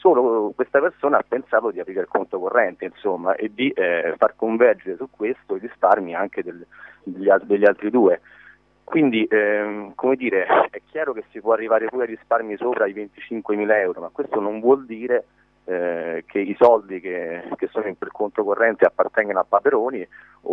solo questa persona ha pensato di aprire il conto corrente, insomma, e di far convergere su questo i risparmi anche degli altri due. Quindi, come dire, è chiaro che si può arrivare pure a risparmi sopra i 25.000 euro, ma questo non vuol dire che i soldi che sono in quel conto corrente appartengono a Paperoni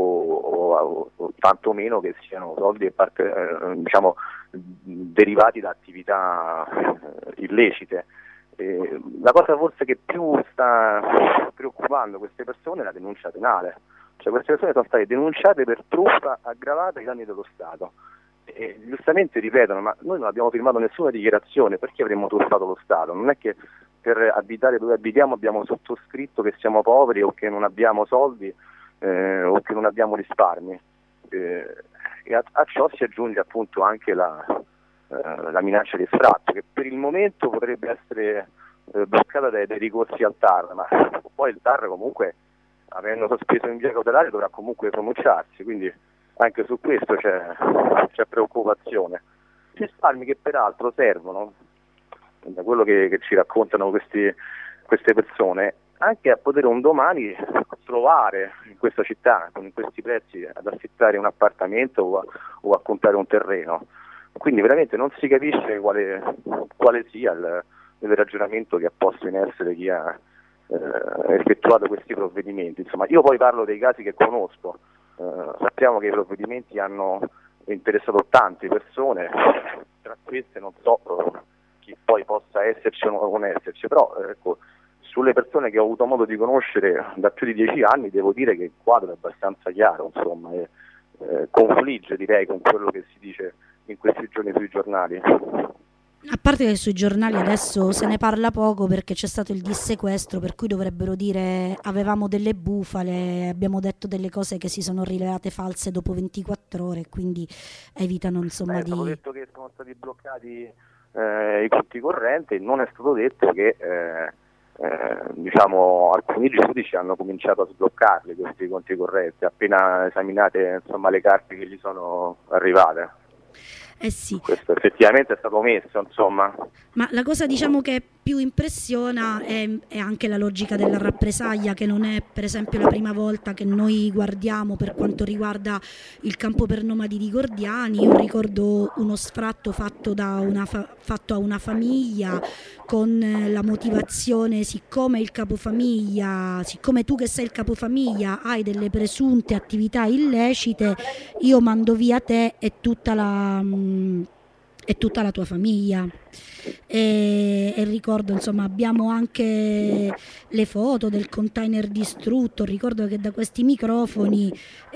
o tantomeno che siano soldi diciamo, derivati da attività illecite. La cosa forse che più sta preoccupando queste persone è la denuncia penale, cioè queste persone sono state denunciate per truffa aggravata ai danni dello Stato e giustamente ripetono: ma noi non abbiamo firmato nessuna dichiarazione, perché avremmo truffato lo Stato? Non è che per abitare dove abitiamo abbiamo sottoscritto che siamo poveri o che non abbiamo soldi o che non abbiamo risparmi. E a ciò si aggiunge appunto anche la minaccia di sfratto, che per il momento potrebbe essere bloccata dai ricorsi al TAR, ma poi il TAR comunque, avendo sospeso in via cautelare, dovrà comunque pronunciarsi, quindi anche su questo c'è preoccupazione. Risparmi che peraltro servono, da quello che ci raccontano queste persone, anche a poter un domani trovare in questa città, con questi prezzi, ad affittare un appartamento o a comprare un terreno. Quindi veramente non si capisce quale sia il ragionamento che ha posto in essere chi ha effettuato questi provvedimenti. Insomma, io poi parlo dei casi che conosco, sappiamo che i provvedimenti hanno interessato tante persone, tra queste non so chi poi possa esserci o non esserci, però ecco, sulle persone che ho avuto modo di conoscere da più di 10 anni devo dire che il quadro è abbastanza chiaro, insomma, e confligge direi con quello che si dice in questi giorni sui giornali. A parte che sui giornali adesso se ne parla poco perché c'è stato il dissequestro, per cui dovrebbero dire avevamo delle bufale, abbiamo detto delle cose che si sono rivelate false dopo 24 ore, quindi evitano insomma di... È detto che sono stati bloccati i conti correnti, non è stato detto che diciamo alcuni giudici hanno cominciato a sbloccarli questi conti correnti appena esaminate insomma le carte che gli sono arrivate. Sì. Questo effettivamente è stato omesso, insomma. Ma la cosa diciamo che più impressiona è anche la logica della rappresaglia, che non è per esempio la prima volta che noi guardiamo per quanto riguarda il campo per nomadi di Gordiani. Io ricordo uno sfratto fatto a una famiglia con la motivazione: siccome tu che sei il capofamiglia hai delle presunte attività illecite, io mando via te e tutta la tua famiglia. E ricordo insomma, abbiamo anche le foto del container distrutto. Ricordo che da questi microfoni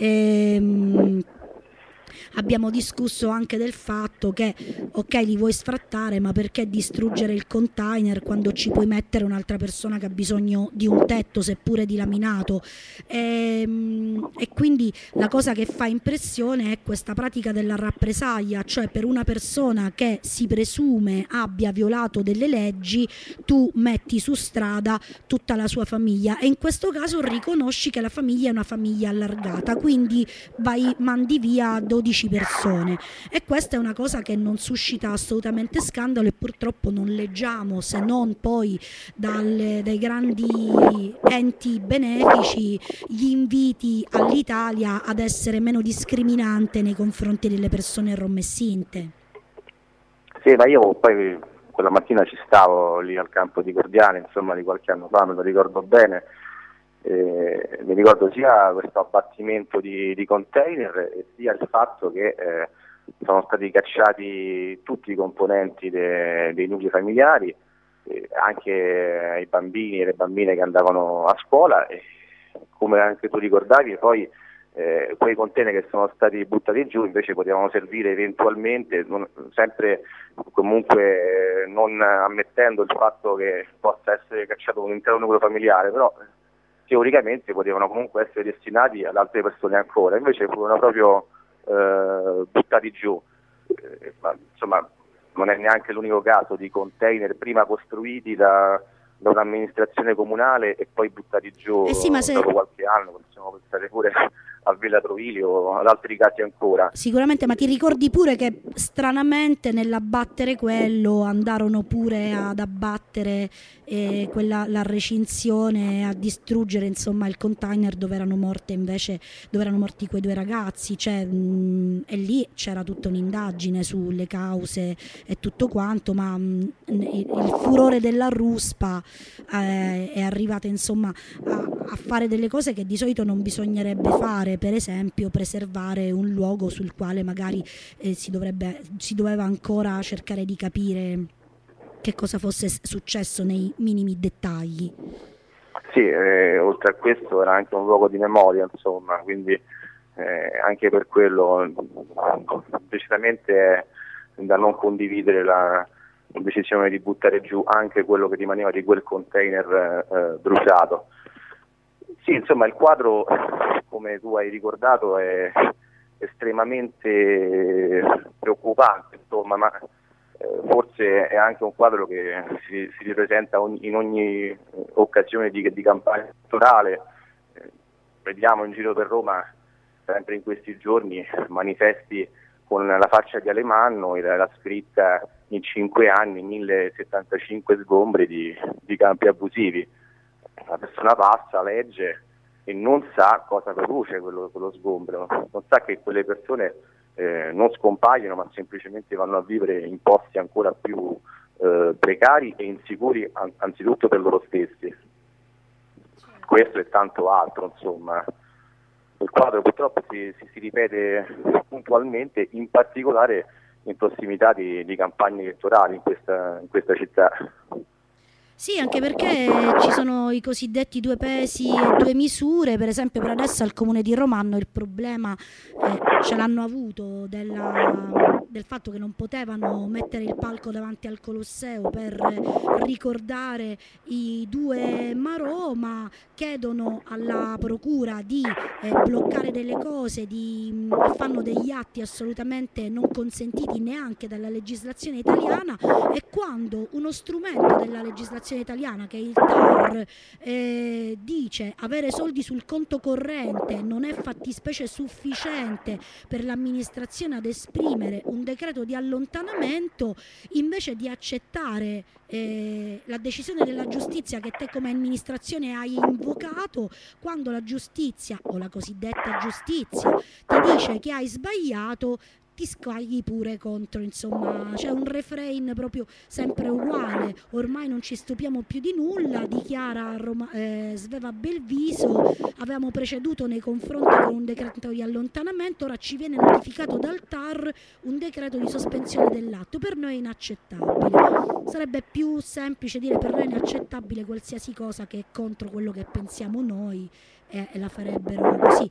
abbiamo discusso anche del fatto che ok, li vuoi sfrattare, ma perché distruggere il container quando ci puoi mettere un'altra persona che ha bisogno di un tetto seppure di laminato, e quindi la cosa che fa impressione è questa pratica della rappresaglia, cioè per una persona che si presume abbia violato delle leggi tu metti su strada tutta la sua famiglia, e in questo caso riconosci che la famiglia è una famiglia allargata, quindi mandi via 12 persone, e questa è una cosa che non suscita assolutamente scandalo, e purtroppo non leggiamo, se non poi dai grandi enti benefici, gli inviti all'Italia ad essere meno discriminante nei confronti delle persone rom e sinte. Sì, ma io poi quella mattina ci stavo lì al campo di Gordiani, insomma, di qualche anno fa, me lo ricordo bene. Mi ricordo sia questo abbattimento di container e sia il fatto che sono stati cacciati tutti i componenti dei nuclei familiari, anche i bambini e le bambine che andavano a scuola, e come anche tu ricordavi, poi quei container che sono stati buttati giù invece potevano servire eventualmente, sempre comunque non ammettendo il fatto che possa essere cacciato un intero nucleo familiare, però teoricamente potevano comunque essere destinati ad altre persone ancora, invece furono proprio buttati giù. Ma, insomma, non è neanche l'unico caso di container prima costruiti da un'amministrazione comunale e poi buttati giù sì, ma dopo qualche anno. Possiamo pensare pure a Villa Trovili o ad altri casi ancora. Sicuramente, ma ti ricordi pure che stranamente nell'abbattere quello andarono pure ad abbattere la recinzione, a distruggere insomma il container dove erano morti quei due ragazzi, cioè, e lì c'era tutta un'indagine sulle cause e tutto quanto, ma il furore della ruspa è arrivata insomma a fare delle cose che di solito non bisognerebbe fare, per esempio preservare un luogo sul quale magari si doveva ancora cercare di capire che cosa fosse successo nei minimi dettagli. Sì, oltre a questo era anche un luogo di memoria, insomma, quindi anche per quello decisamente è da non condividere la decisione di buttare giù anche quello che rimaneva di quel container bruciato. Sì, insomma, il quadro, come tu hai ricordato, è estremamente preoccupante, insomma, ma forse è anche un quadro che si ripresenta in ogni occasione di campagna elettorale. Vediamo in giro per Roma, sempre in questi giorni, manifesti con la faccia di Alemanno e la scritta in 5 anni 1075 sgombri di campi abusivi. La persona passa, legge e non sa cosa produce quello sgombro, non sa che quelle persone non scompaiono, ma semplicemente vanno a vivere in posti ancora più precari e insicuri, anzitutto per loro stessi. Questo e tanto altro, insomma. Il quadro purtroppo si ripete puntualmente, in particolare in prossimità di campagne elettorali in questa città. Sì, anche perché ci sono i cosiddetti 2 pesi e 2 misure, per esempio per adesso al Comune di Roma hanno il problema, ce l'hanno avuto, del fatto che non potevano mettere il palco davanti al Colosseo per ricordare i 2 Marò, ma chiedono alla procura di bloccare delle cose, fanno degli atti assolutamente non consentiti neanche dalla legislazione italiana, e quando uno strumento della legislazione italiana, che è il TAR, dice avere soldi sul conto corrente non è fattispecie sufficiente per l'amministrazione ad esprimere un decreto di allontanamento, invece di accettare la decisione della giustizia che te come amministrazione hai invocato, quando la giustizia o la cosiddetta giustizia ti dice che hai sbagliato, ti scagli pure contro, insomma c'è un refrain proprio sempre uguale. Ormai non ci stupiamo più di nulla, dichiara Sveva Belviso. Avevamo preceduto nei confronti con un decreto di allontanamento, ora ci viene notificato dal TAR un decreto di sospensione dell'atto. Per noi è inaccettabile. Sarebbe più semplice dire per noi è inaccettabile qualsiasi cosa che è contro quello che pensiamo noi, e la farebbero così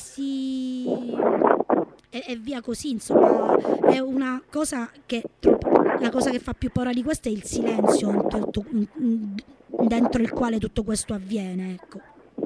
e via così, insomma. È una cosa la cosa che fa più paura di questo è il silenzio dentro il quale tutto questo avviene, ecco.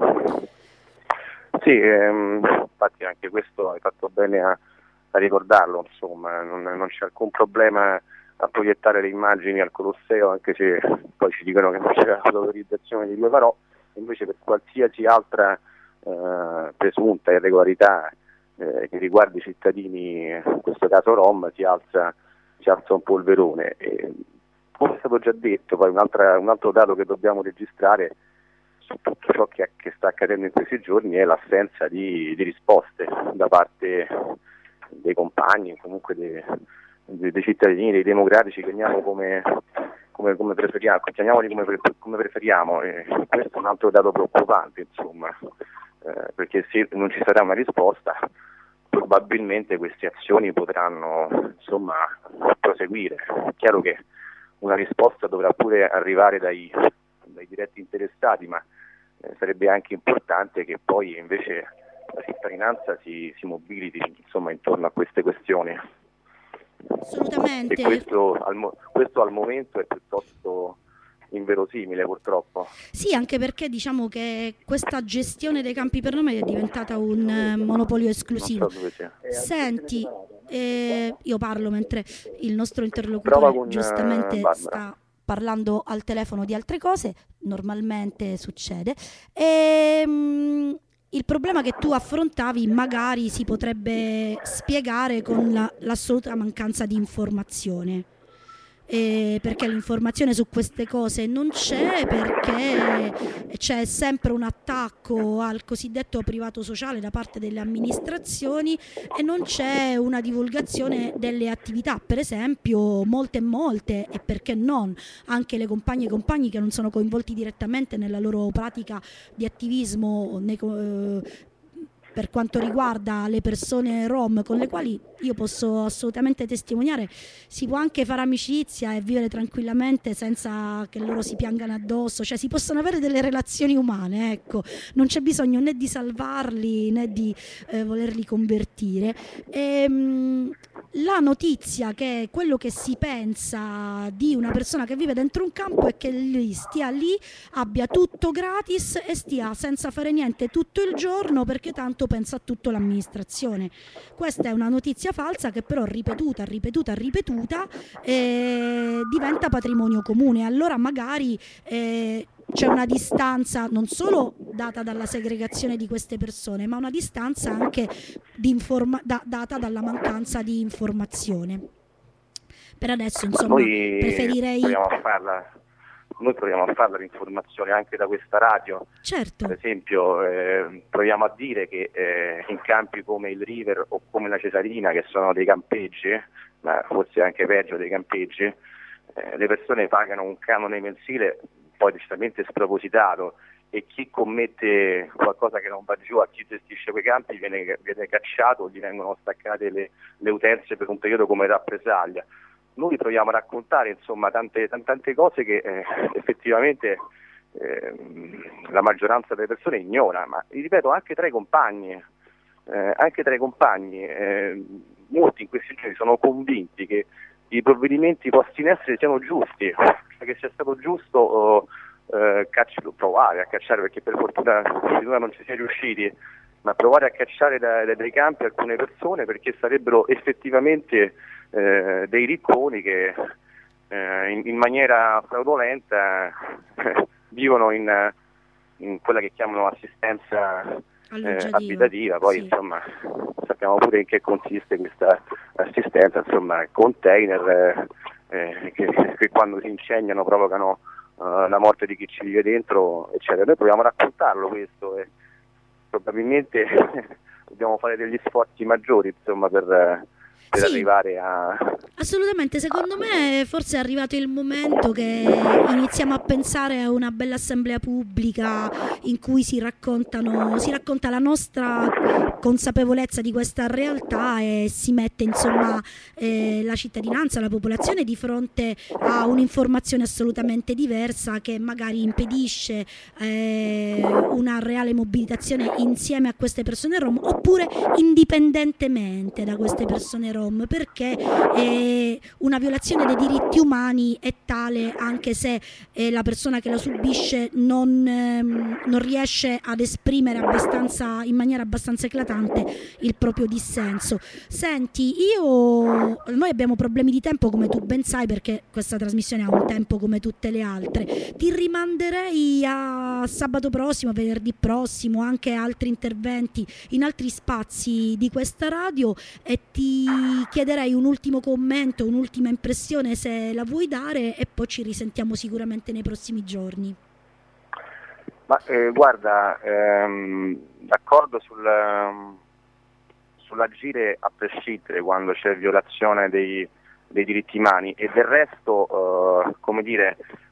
Sì, infatti anche questo hai fatto bene a ricordarlo, insomma, non c'è alcun problema a proiettare le immagini al Colosseo, anche se poi ci dicono che non c'è l'autorizzazione di 2 Marò, invece per qualsiasi altra presunta irregolarità che riguarda i cittadini, in questo caso Rom, si alza un polverone. Come è stato già detto, poi un altro dato che dobbiamo registrare su tutto ciò che sta accadendo in questi giorni è l'assenza di risposte da parte dei compagni, comunque dei cittadini, dei democratici, chiamiamo come preferiamo, chiamiamoli come preferiamo. Questo è un altro dato preoccupante, insomma, perché se non ci sarà una risposta, probabilmente queste azioni potranno, insomma, proseguire. È chiaro che una risposta dovrà pure arrivare dai diretti interessati, ma sarebbe anche importante che poi invece la cittadinanza si mobiliti, insomma, intorno a queste questioni. Assolutamente. E questo al momento è piuttosto inverosimile, purtroppo. Sì, anche perché diciamo che questa gestione dei campi per nome è diventata un monopolio esclusivo. Senti, io parlo mentre il nostro interlocutore giustamente sta parlando al telefono di altre cose, normalmente succede. il problema che tu affrontavi magari si potrebbe spiegare con l'assoluta mancanza di informazione. Perché l'informazione su queste cose non c'è, perché c'è sempre un attacco al cosiddetto privato sociale da parte delle amministrazioni e non c'è una divulgazione delle attività, per esempio molte e perché non anche le compagne e compagni che non sono coinvolti direttamente nella loro pratica di attivismo per quanto riguarda le persone rom, con le quali io posso assolutamente testimoniare, si può anche fare amicizia e vivere tranquillamente senza che loro si piangano addosso, cioè si possono avere delle relazioni umane, ecco, non c'è bisogno né di salvarli né di volerli convertire. La notizia che quello che si pensa di una persona che vive dentro un campo è che lui stia lì, abbia tutto gratis e stia senza fare niente tutto il giorno perché tanto pensa a tutto l'amministrazione. Questa è una notizia falsa che però ripetuta diventa patrimonio comune. Allora magari c'è una distanza non solo data dalla segregazione di queste persone, ma una distanza anche data dalla mancanza di informazione. Per adesso, insomma, preferirei... Noi proviamo a farla l'informazione anche da questa radio. Certo. Per esempio proviamo a dire che in campi come il River o come la Cesarina, che sono dei campeggi, ma forse anche peggio dei campeggi, le persone pagano un canone mensile poi decisamente spropositato, e chi commette qualcosa che non va giù, a chi gestisce quei campi viene cacciato, gli vengono staccate le utenze per un periodo come rappresaglia. Noi proviamo a raccontare insomma tante cose che effettivamente la maggioranza delle persone ignora, ma ripeto anche tra i compagni, molti in questi giorni sono convinti che i provvedimenti posti in essere siano giusti, cioè che sia stato giusto provare a cacciare, perché per fortuna non ci si è riusciti, ma provare a cacciare dai campi alcune persone perché sarebbero effettivamente dei ricconi che in maniera fraudolenta vivono in quella che chiamano assistenza abitativa. Poi sì. Insomma sappiamo pure in che consiste questa assistenza, insomma container che quando si incendiano provocano la morte di chi ci vive dentro, eccetera. Noi proviamo a raccontarlo questo e probabilmente dobbiamo fare degli sforzi maggiori, insomma, per sì, arrivare a... Assolutamente, secondo me forse è arrivato il momento che iniziamo a pensare a una bella assemblea pubblica in cui si racconta la nostra consapevolezza di questa realtà e si mette insomma la cittadinanza, la popolazione di fronte a un'informazione assolutamente diversa che magari impedisce una reale mobilitazione insieme a queste persone rom oppure indipendentemente da queste persone rom, perché una violazione dei diritti umani è tale anche se la persona che la subisce non riesce ad esprimere in maniera abbastanza eclatante il proprio dissenso. Senti, noi abbiamo problemi di tempo come tu ben sai, perché questa trasmissione ha un tempo come tutte le altre. Ti rimanderei a sabato prossimo, venerdì prossimo, anche altri interventi in altri spazi di questa radio e ti chiederei un ultimo commento, un'ultima impressione se la vuoi dare e poi ci risentiamo sicuramente nei prossimi giorni. Ma guarda, d'accordo sull'agire a prescindere quando c'è violazione dei diritti umani e del resto, come dire,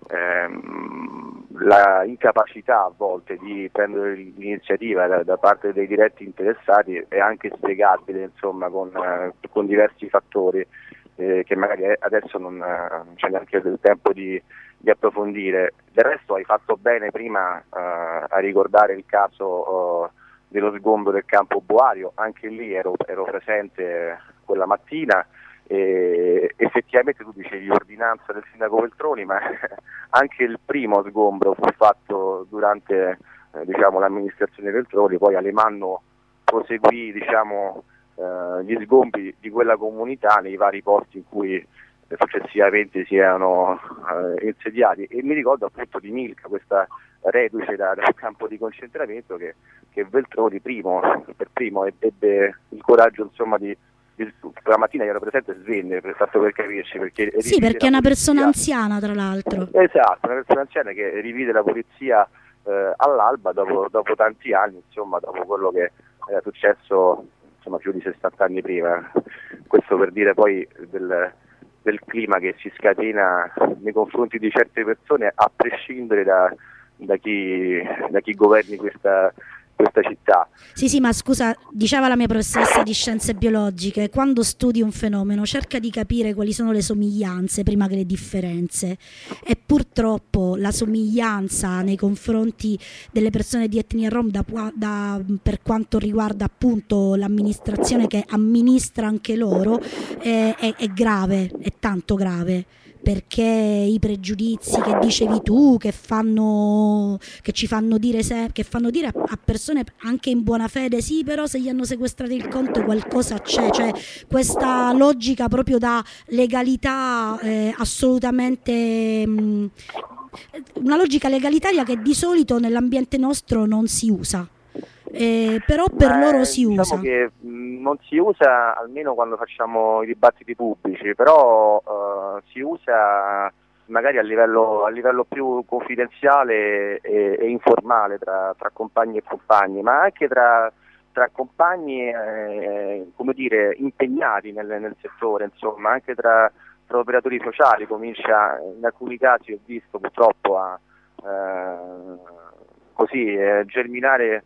la incapacità a volte di prendere l'iniziativa da parte dei diretti interessati è anche spiegabile, insomma, con diversi fattori che magari adesso non c'è neanche il tempo di approfondire. Del resto hai fatto bene prima a ricordare il caso dello sgombro del campo Boario, anche lì ero presente quella mattina. E effettivamente tu dicevi ordinanza del sindaco Veltroni, ma anche il primo sgombro fu fatto durante l'amministrazione Veltroni, poi Alemanno proseguì gli sgombri di quella comunità nei vari posti in cui successivamente si erano insediati, e mi ricordo appunto di Milka, questa reduce dal campo di concentramento, che Veltroni per primo ebbe il coraggio, insomma, la mattina ero presente e svenne, tanto per capirci, perché sì, perché è una persona anziana, tra l'altro. Esatto, una persona anziana che rivide la polizia all'alba dopo tanti anni, insomma, dopo quello che era successo, insomma, più di 60 anni prima. Questo per dire poi del clima che si scatena nei confronti di certe persone, a prescindere da chi governi questa città. Sì, ma scusa, diceva la mia professoressa di scienze biologiche, quando studi un fenomeno cerca di capire quali sono le somiglianze prima che le differenze, e purtroppo la somiglianza nei confronti delle persone di etnia rom per quanto riguarda appunto l'amministrazione che amministra anche loro è grave, è tanto grave, perché i pregiudizi che dicevi tu, che ci fanno dire a persone anche in buona fede, sì, però se gli hanno sequestrato il conto qualcosa c'è, cioè questa logica proprio da legalità assolutamente una logica legalitaria che di solito nell'ambiente nostro non si usa. Però per loro si usa. Diciamo che non si usa, almeno quando facciamo i dibattiti pubblici, però si usa magari a livello più confidenziale e informale tra compagni e compagni, ma anche tra compagni come dire, impegnati nel settore, insomma, anche tra operatori sociali. Comincia, in alcuni casi ho visto purtroppo a germinare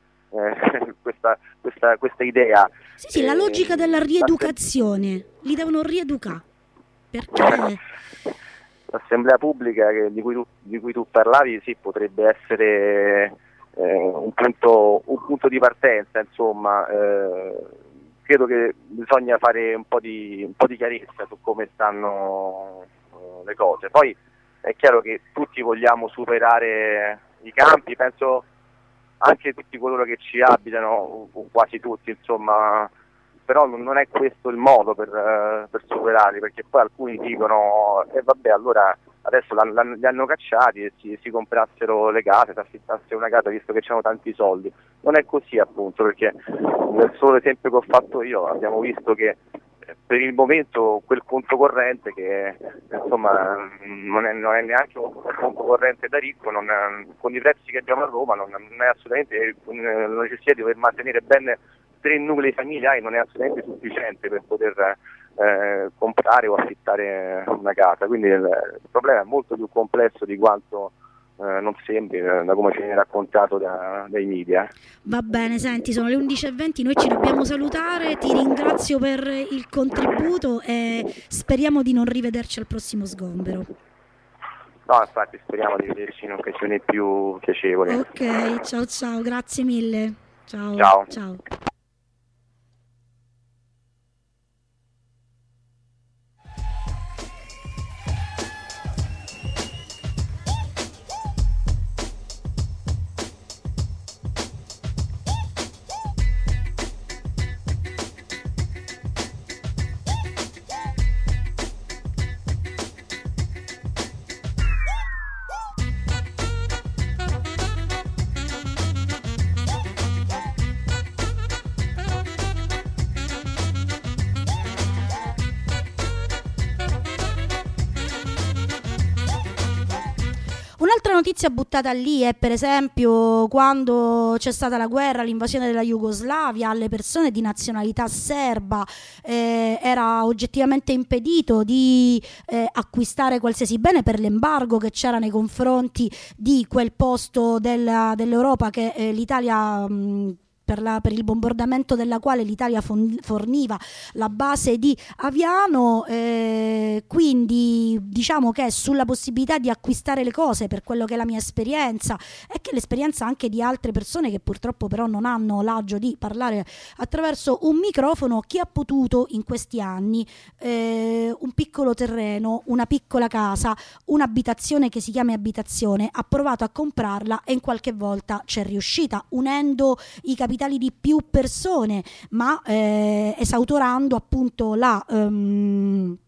questa idea. Sì, la logica della rieducazione, li devono rieducare, perché l'assemblea pubblica di cui tu parlavi, sì, potrebbe essere un punto di partenza, insomma. Credo che bisogna fare un po' di chiarezza su come stanno le cose. Poi è chiaro che tutti vogliamo superare i campi, penso anche tutti coloro che ci abitano, quasi tutti, insomma, però non è questo il modo per superarli, perché poi alcuni dicono vabbè, allora adesso li hanno cacciati e si comprassero le case, si affittassero una casa visto che c'hanno tanti soldi. Non è così, appunto, perché nel solo esempio che ho fatto io abbiamo visto che per il momento quel conto corrente, che insomma non è neanche un conto corrente da ricco, con i prezzi che abbiamo a Roma non è assolutamente la necessità di dover mantenere ben 3 nuclei familiari, non è assolutamente sufficiente per poter comprare o affittare una casa. Quindi il problema è molto più complesso di quanto non sembri, da come ci viene raccontato dai media. Va bene, senti, sono le 11:20, noi ci dobbiamo salutare, ti ringrazio per il contributo e speriamo di non rivederci al prossimo sgombero. No, infatti speriamo di vederci in occasioni più piacevoli. Ok, ciao, grazie mille. Ciao. Un'altra notizia buttata lì è, per esempio, quando c'è stata la guerra, l'invasione della Jugoslavia, alle persone di nazionalità serba era oggettivamente impedito di acquistare qualsiasi bene per l'embargo che c'era nei confronti di quel posto dell'Europa che l'Italia per il bombardamento della quale l'Italia forniva la base di Aviano, quindi diciamo che sulla possibilità di acquistare le cose, per quello che è la mia esperienza e che l'esperienza anche di altre persone che purtroppo però non hanno l'agio di parlare attraverso un microfono, chi ha potuto in questi anni un piccolo terreno, una piccola casa, un'abitazione che si chiama abitazione, ha provato a comprarla e in qualche volta c'è riuscita, unendo i capitali di più persone, ma esautorando appunto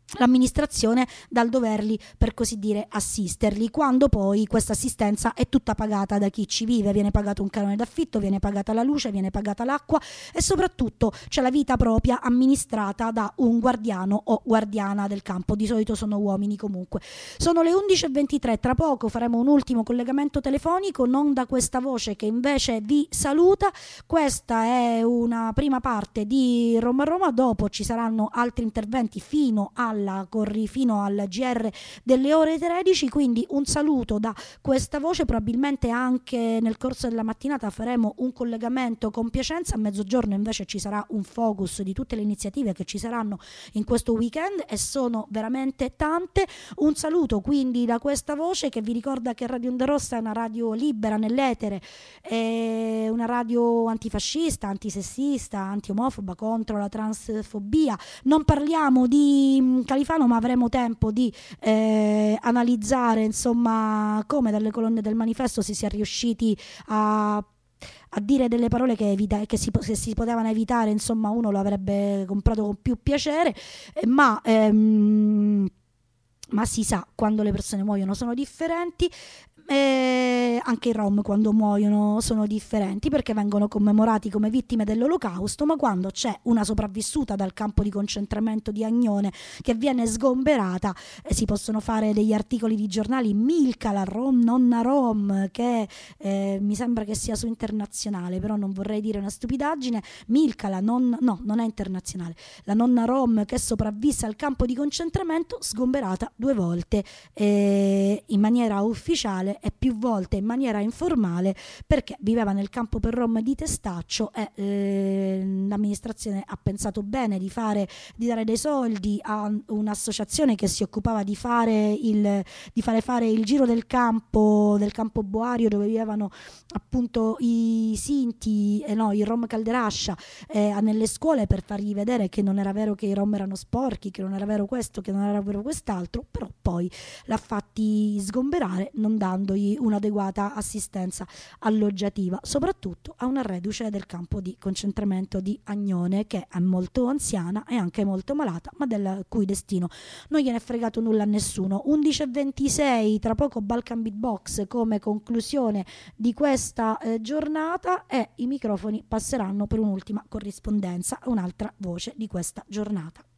l'amministrazione dal doverli, per così dire, assisterli, quando poi questa assistenza è tutta pagata da chi ci vive, viene pagato un canone d'affitto, viene pagata la luce, viene pagata l'acqua e soprattutto c'è la vita propria amministrata da un guardiano o guardiana del campo, di solito sono uomini comunque. Sono le 11:23, tra poco faremo un ultimo collegamento telefonico, non da questa voce che invece vi saluta. Questa è una prima parte di Roma Roma, dopo ci saranno altri interventi fino al GR delle ore 13, quindi un saluto da questa voce. Probabilmente anche nel corso della mattinata faremo un collegamento con Piacenza, a mezzogiorno invece ci sarà un focus di tutte le iniziative che ci saranno in questo weekend e sono veramente tante. Un saluto quindi da questa voce che vi ricorda che Radio Onda Rossa è una radio libera nell'etere, è una radio antifascista, antisessista, antiomofoba, contro la transfobia. Non parliamo di Califano, ma avremo tempo di analizzare insomma come dalle colonne del manifesto si sia riusciti a dire delle parole che si potevano evitare, insomma uno lo avrebbe comprato con più piacere, ma si sa, quando le persone muoiono sono differenti. Anche i rom quando muoiono sono differenti perché vengono commemorati come vittime dell'Olocausto, ma quando c'è una sopravvissuta dal campo di concentramento di Agnone che viene sgomberata, si possono fare degli articoli di giornali. Milka, la rom, nonna rom, che mi sembra che sia su Internazionale, però non vorrei dire una stupidaggine. Milka, non è Internazionale, la nonna rom che sopravvisse al campo di concentramento, sgomberata 2 volte in maniera ufficiale e più volte in maniera informale perché viveva nel campo per rom di Testaccio e l'amministrazione ha pensato bene di dare dei soldi a un'associazione che si occupava di fare il giro del campo boario dove vivevano appunto i Sinti, i rom Calderascia, nelle scuole, per fargli vedere che non era vero che i rom erano sporchi, che non era vero questo, che non era vero quest'altro, però poi l'ha fatti sgomberare non dandogli un'adeguata assistenza alloggiativa, soprattutto a una reduce del campo di concentramento di Agnone, che è molto anziana e anche molto malata, ma del cui destino non gliene è fregato nulla a nessuno. 11:26, tra poco Balkan Beatbox come conclusione di questa giornata e i microfoni passeranno per un'ultima corrispondenza a un'altra voce di questa giornata.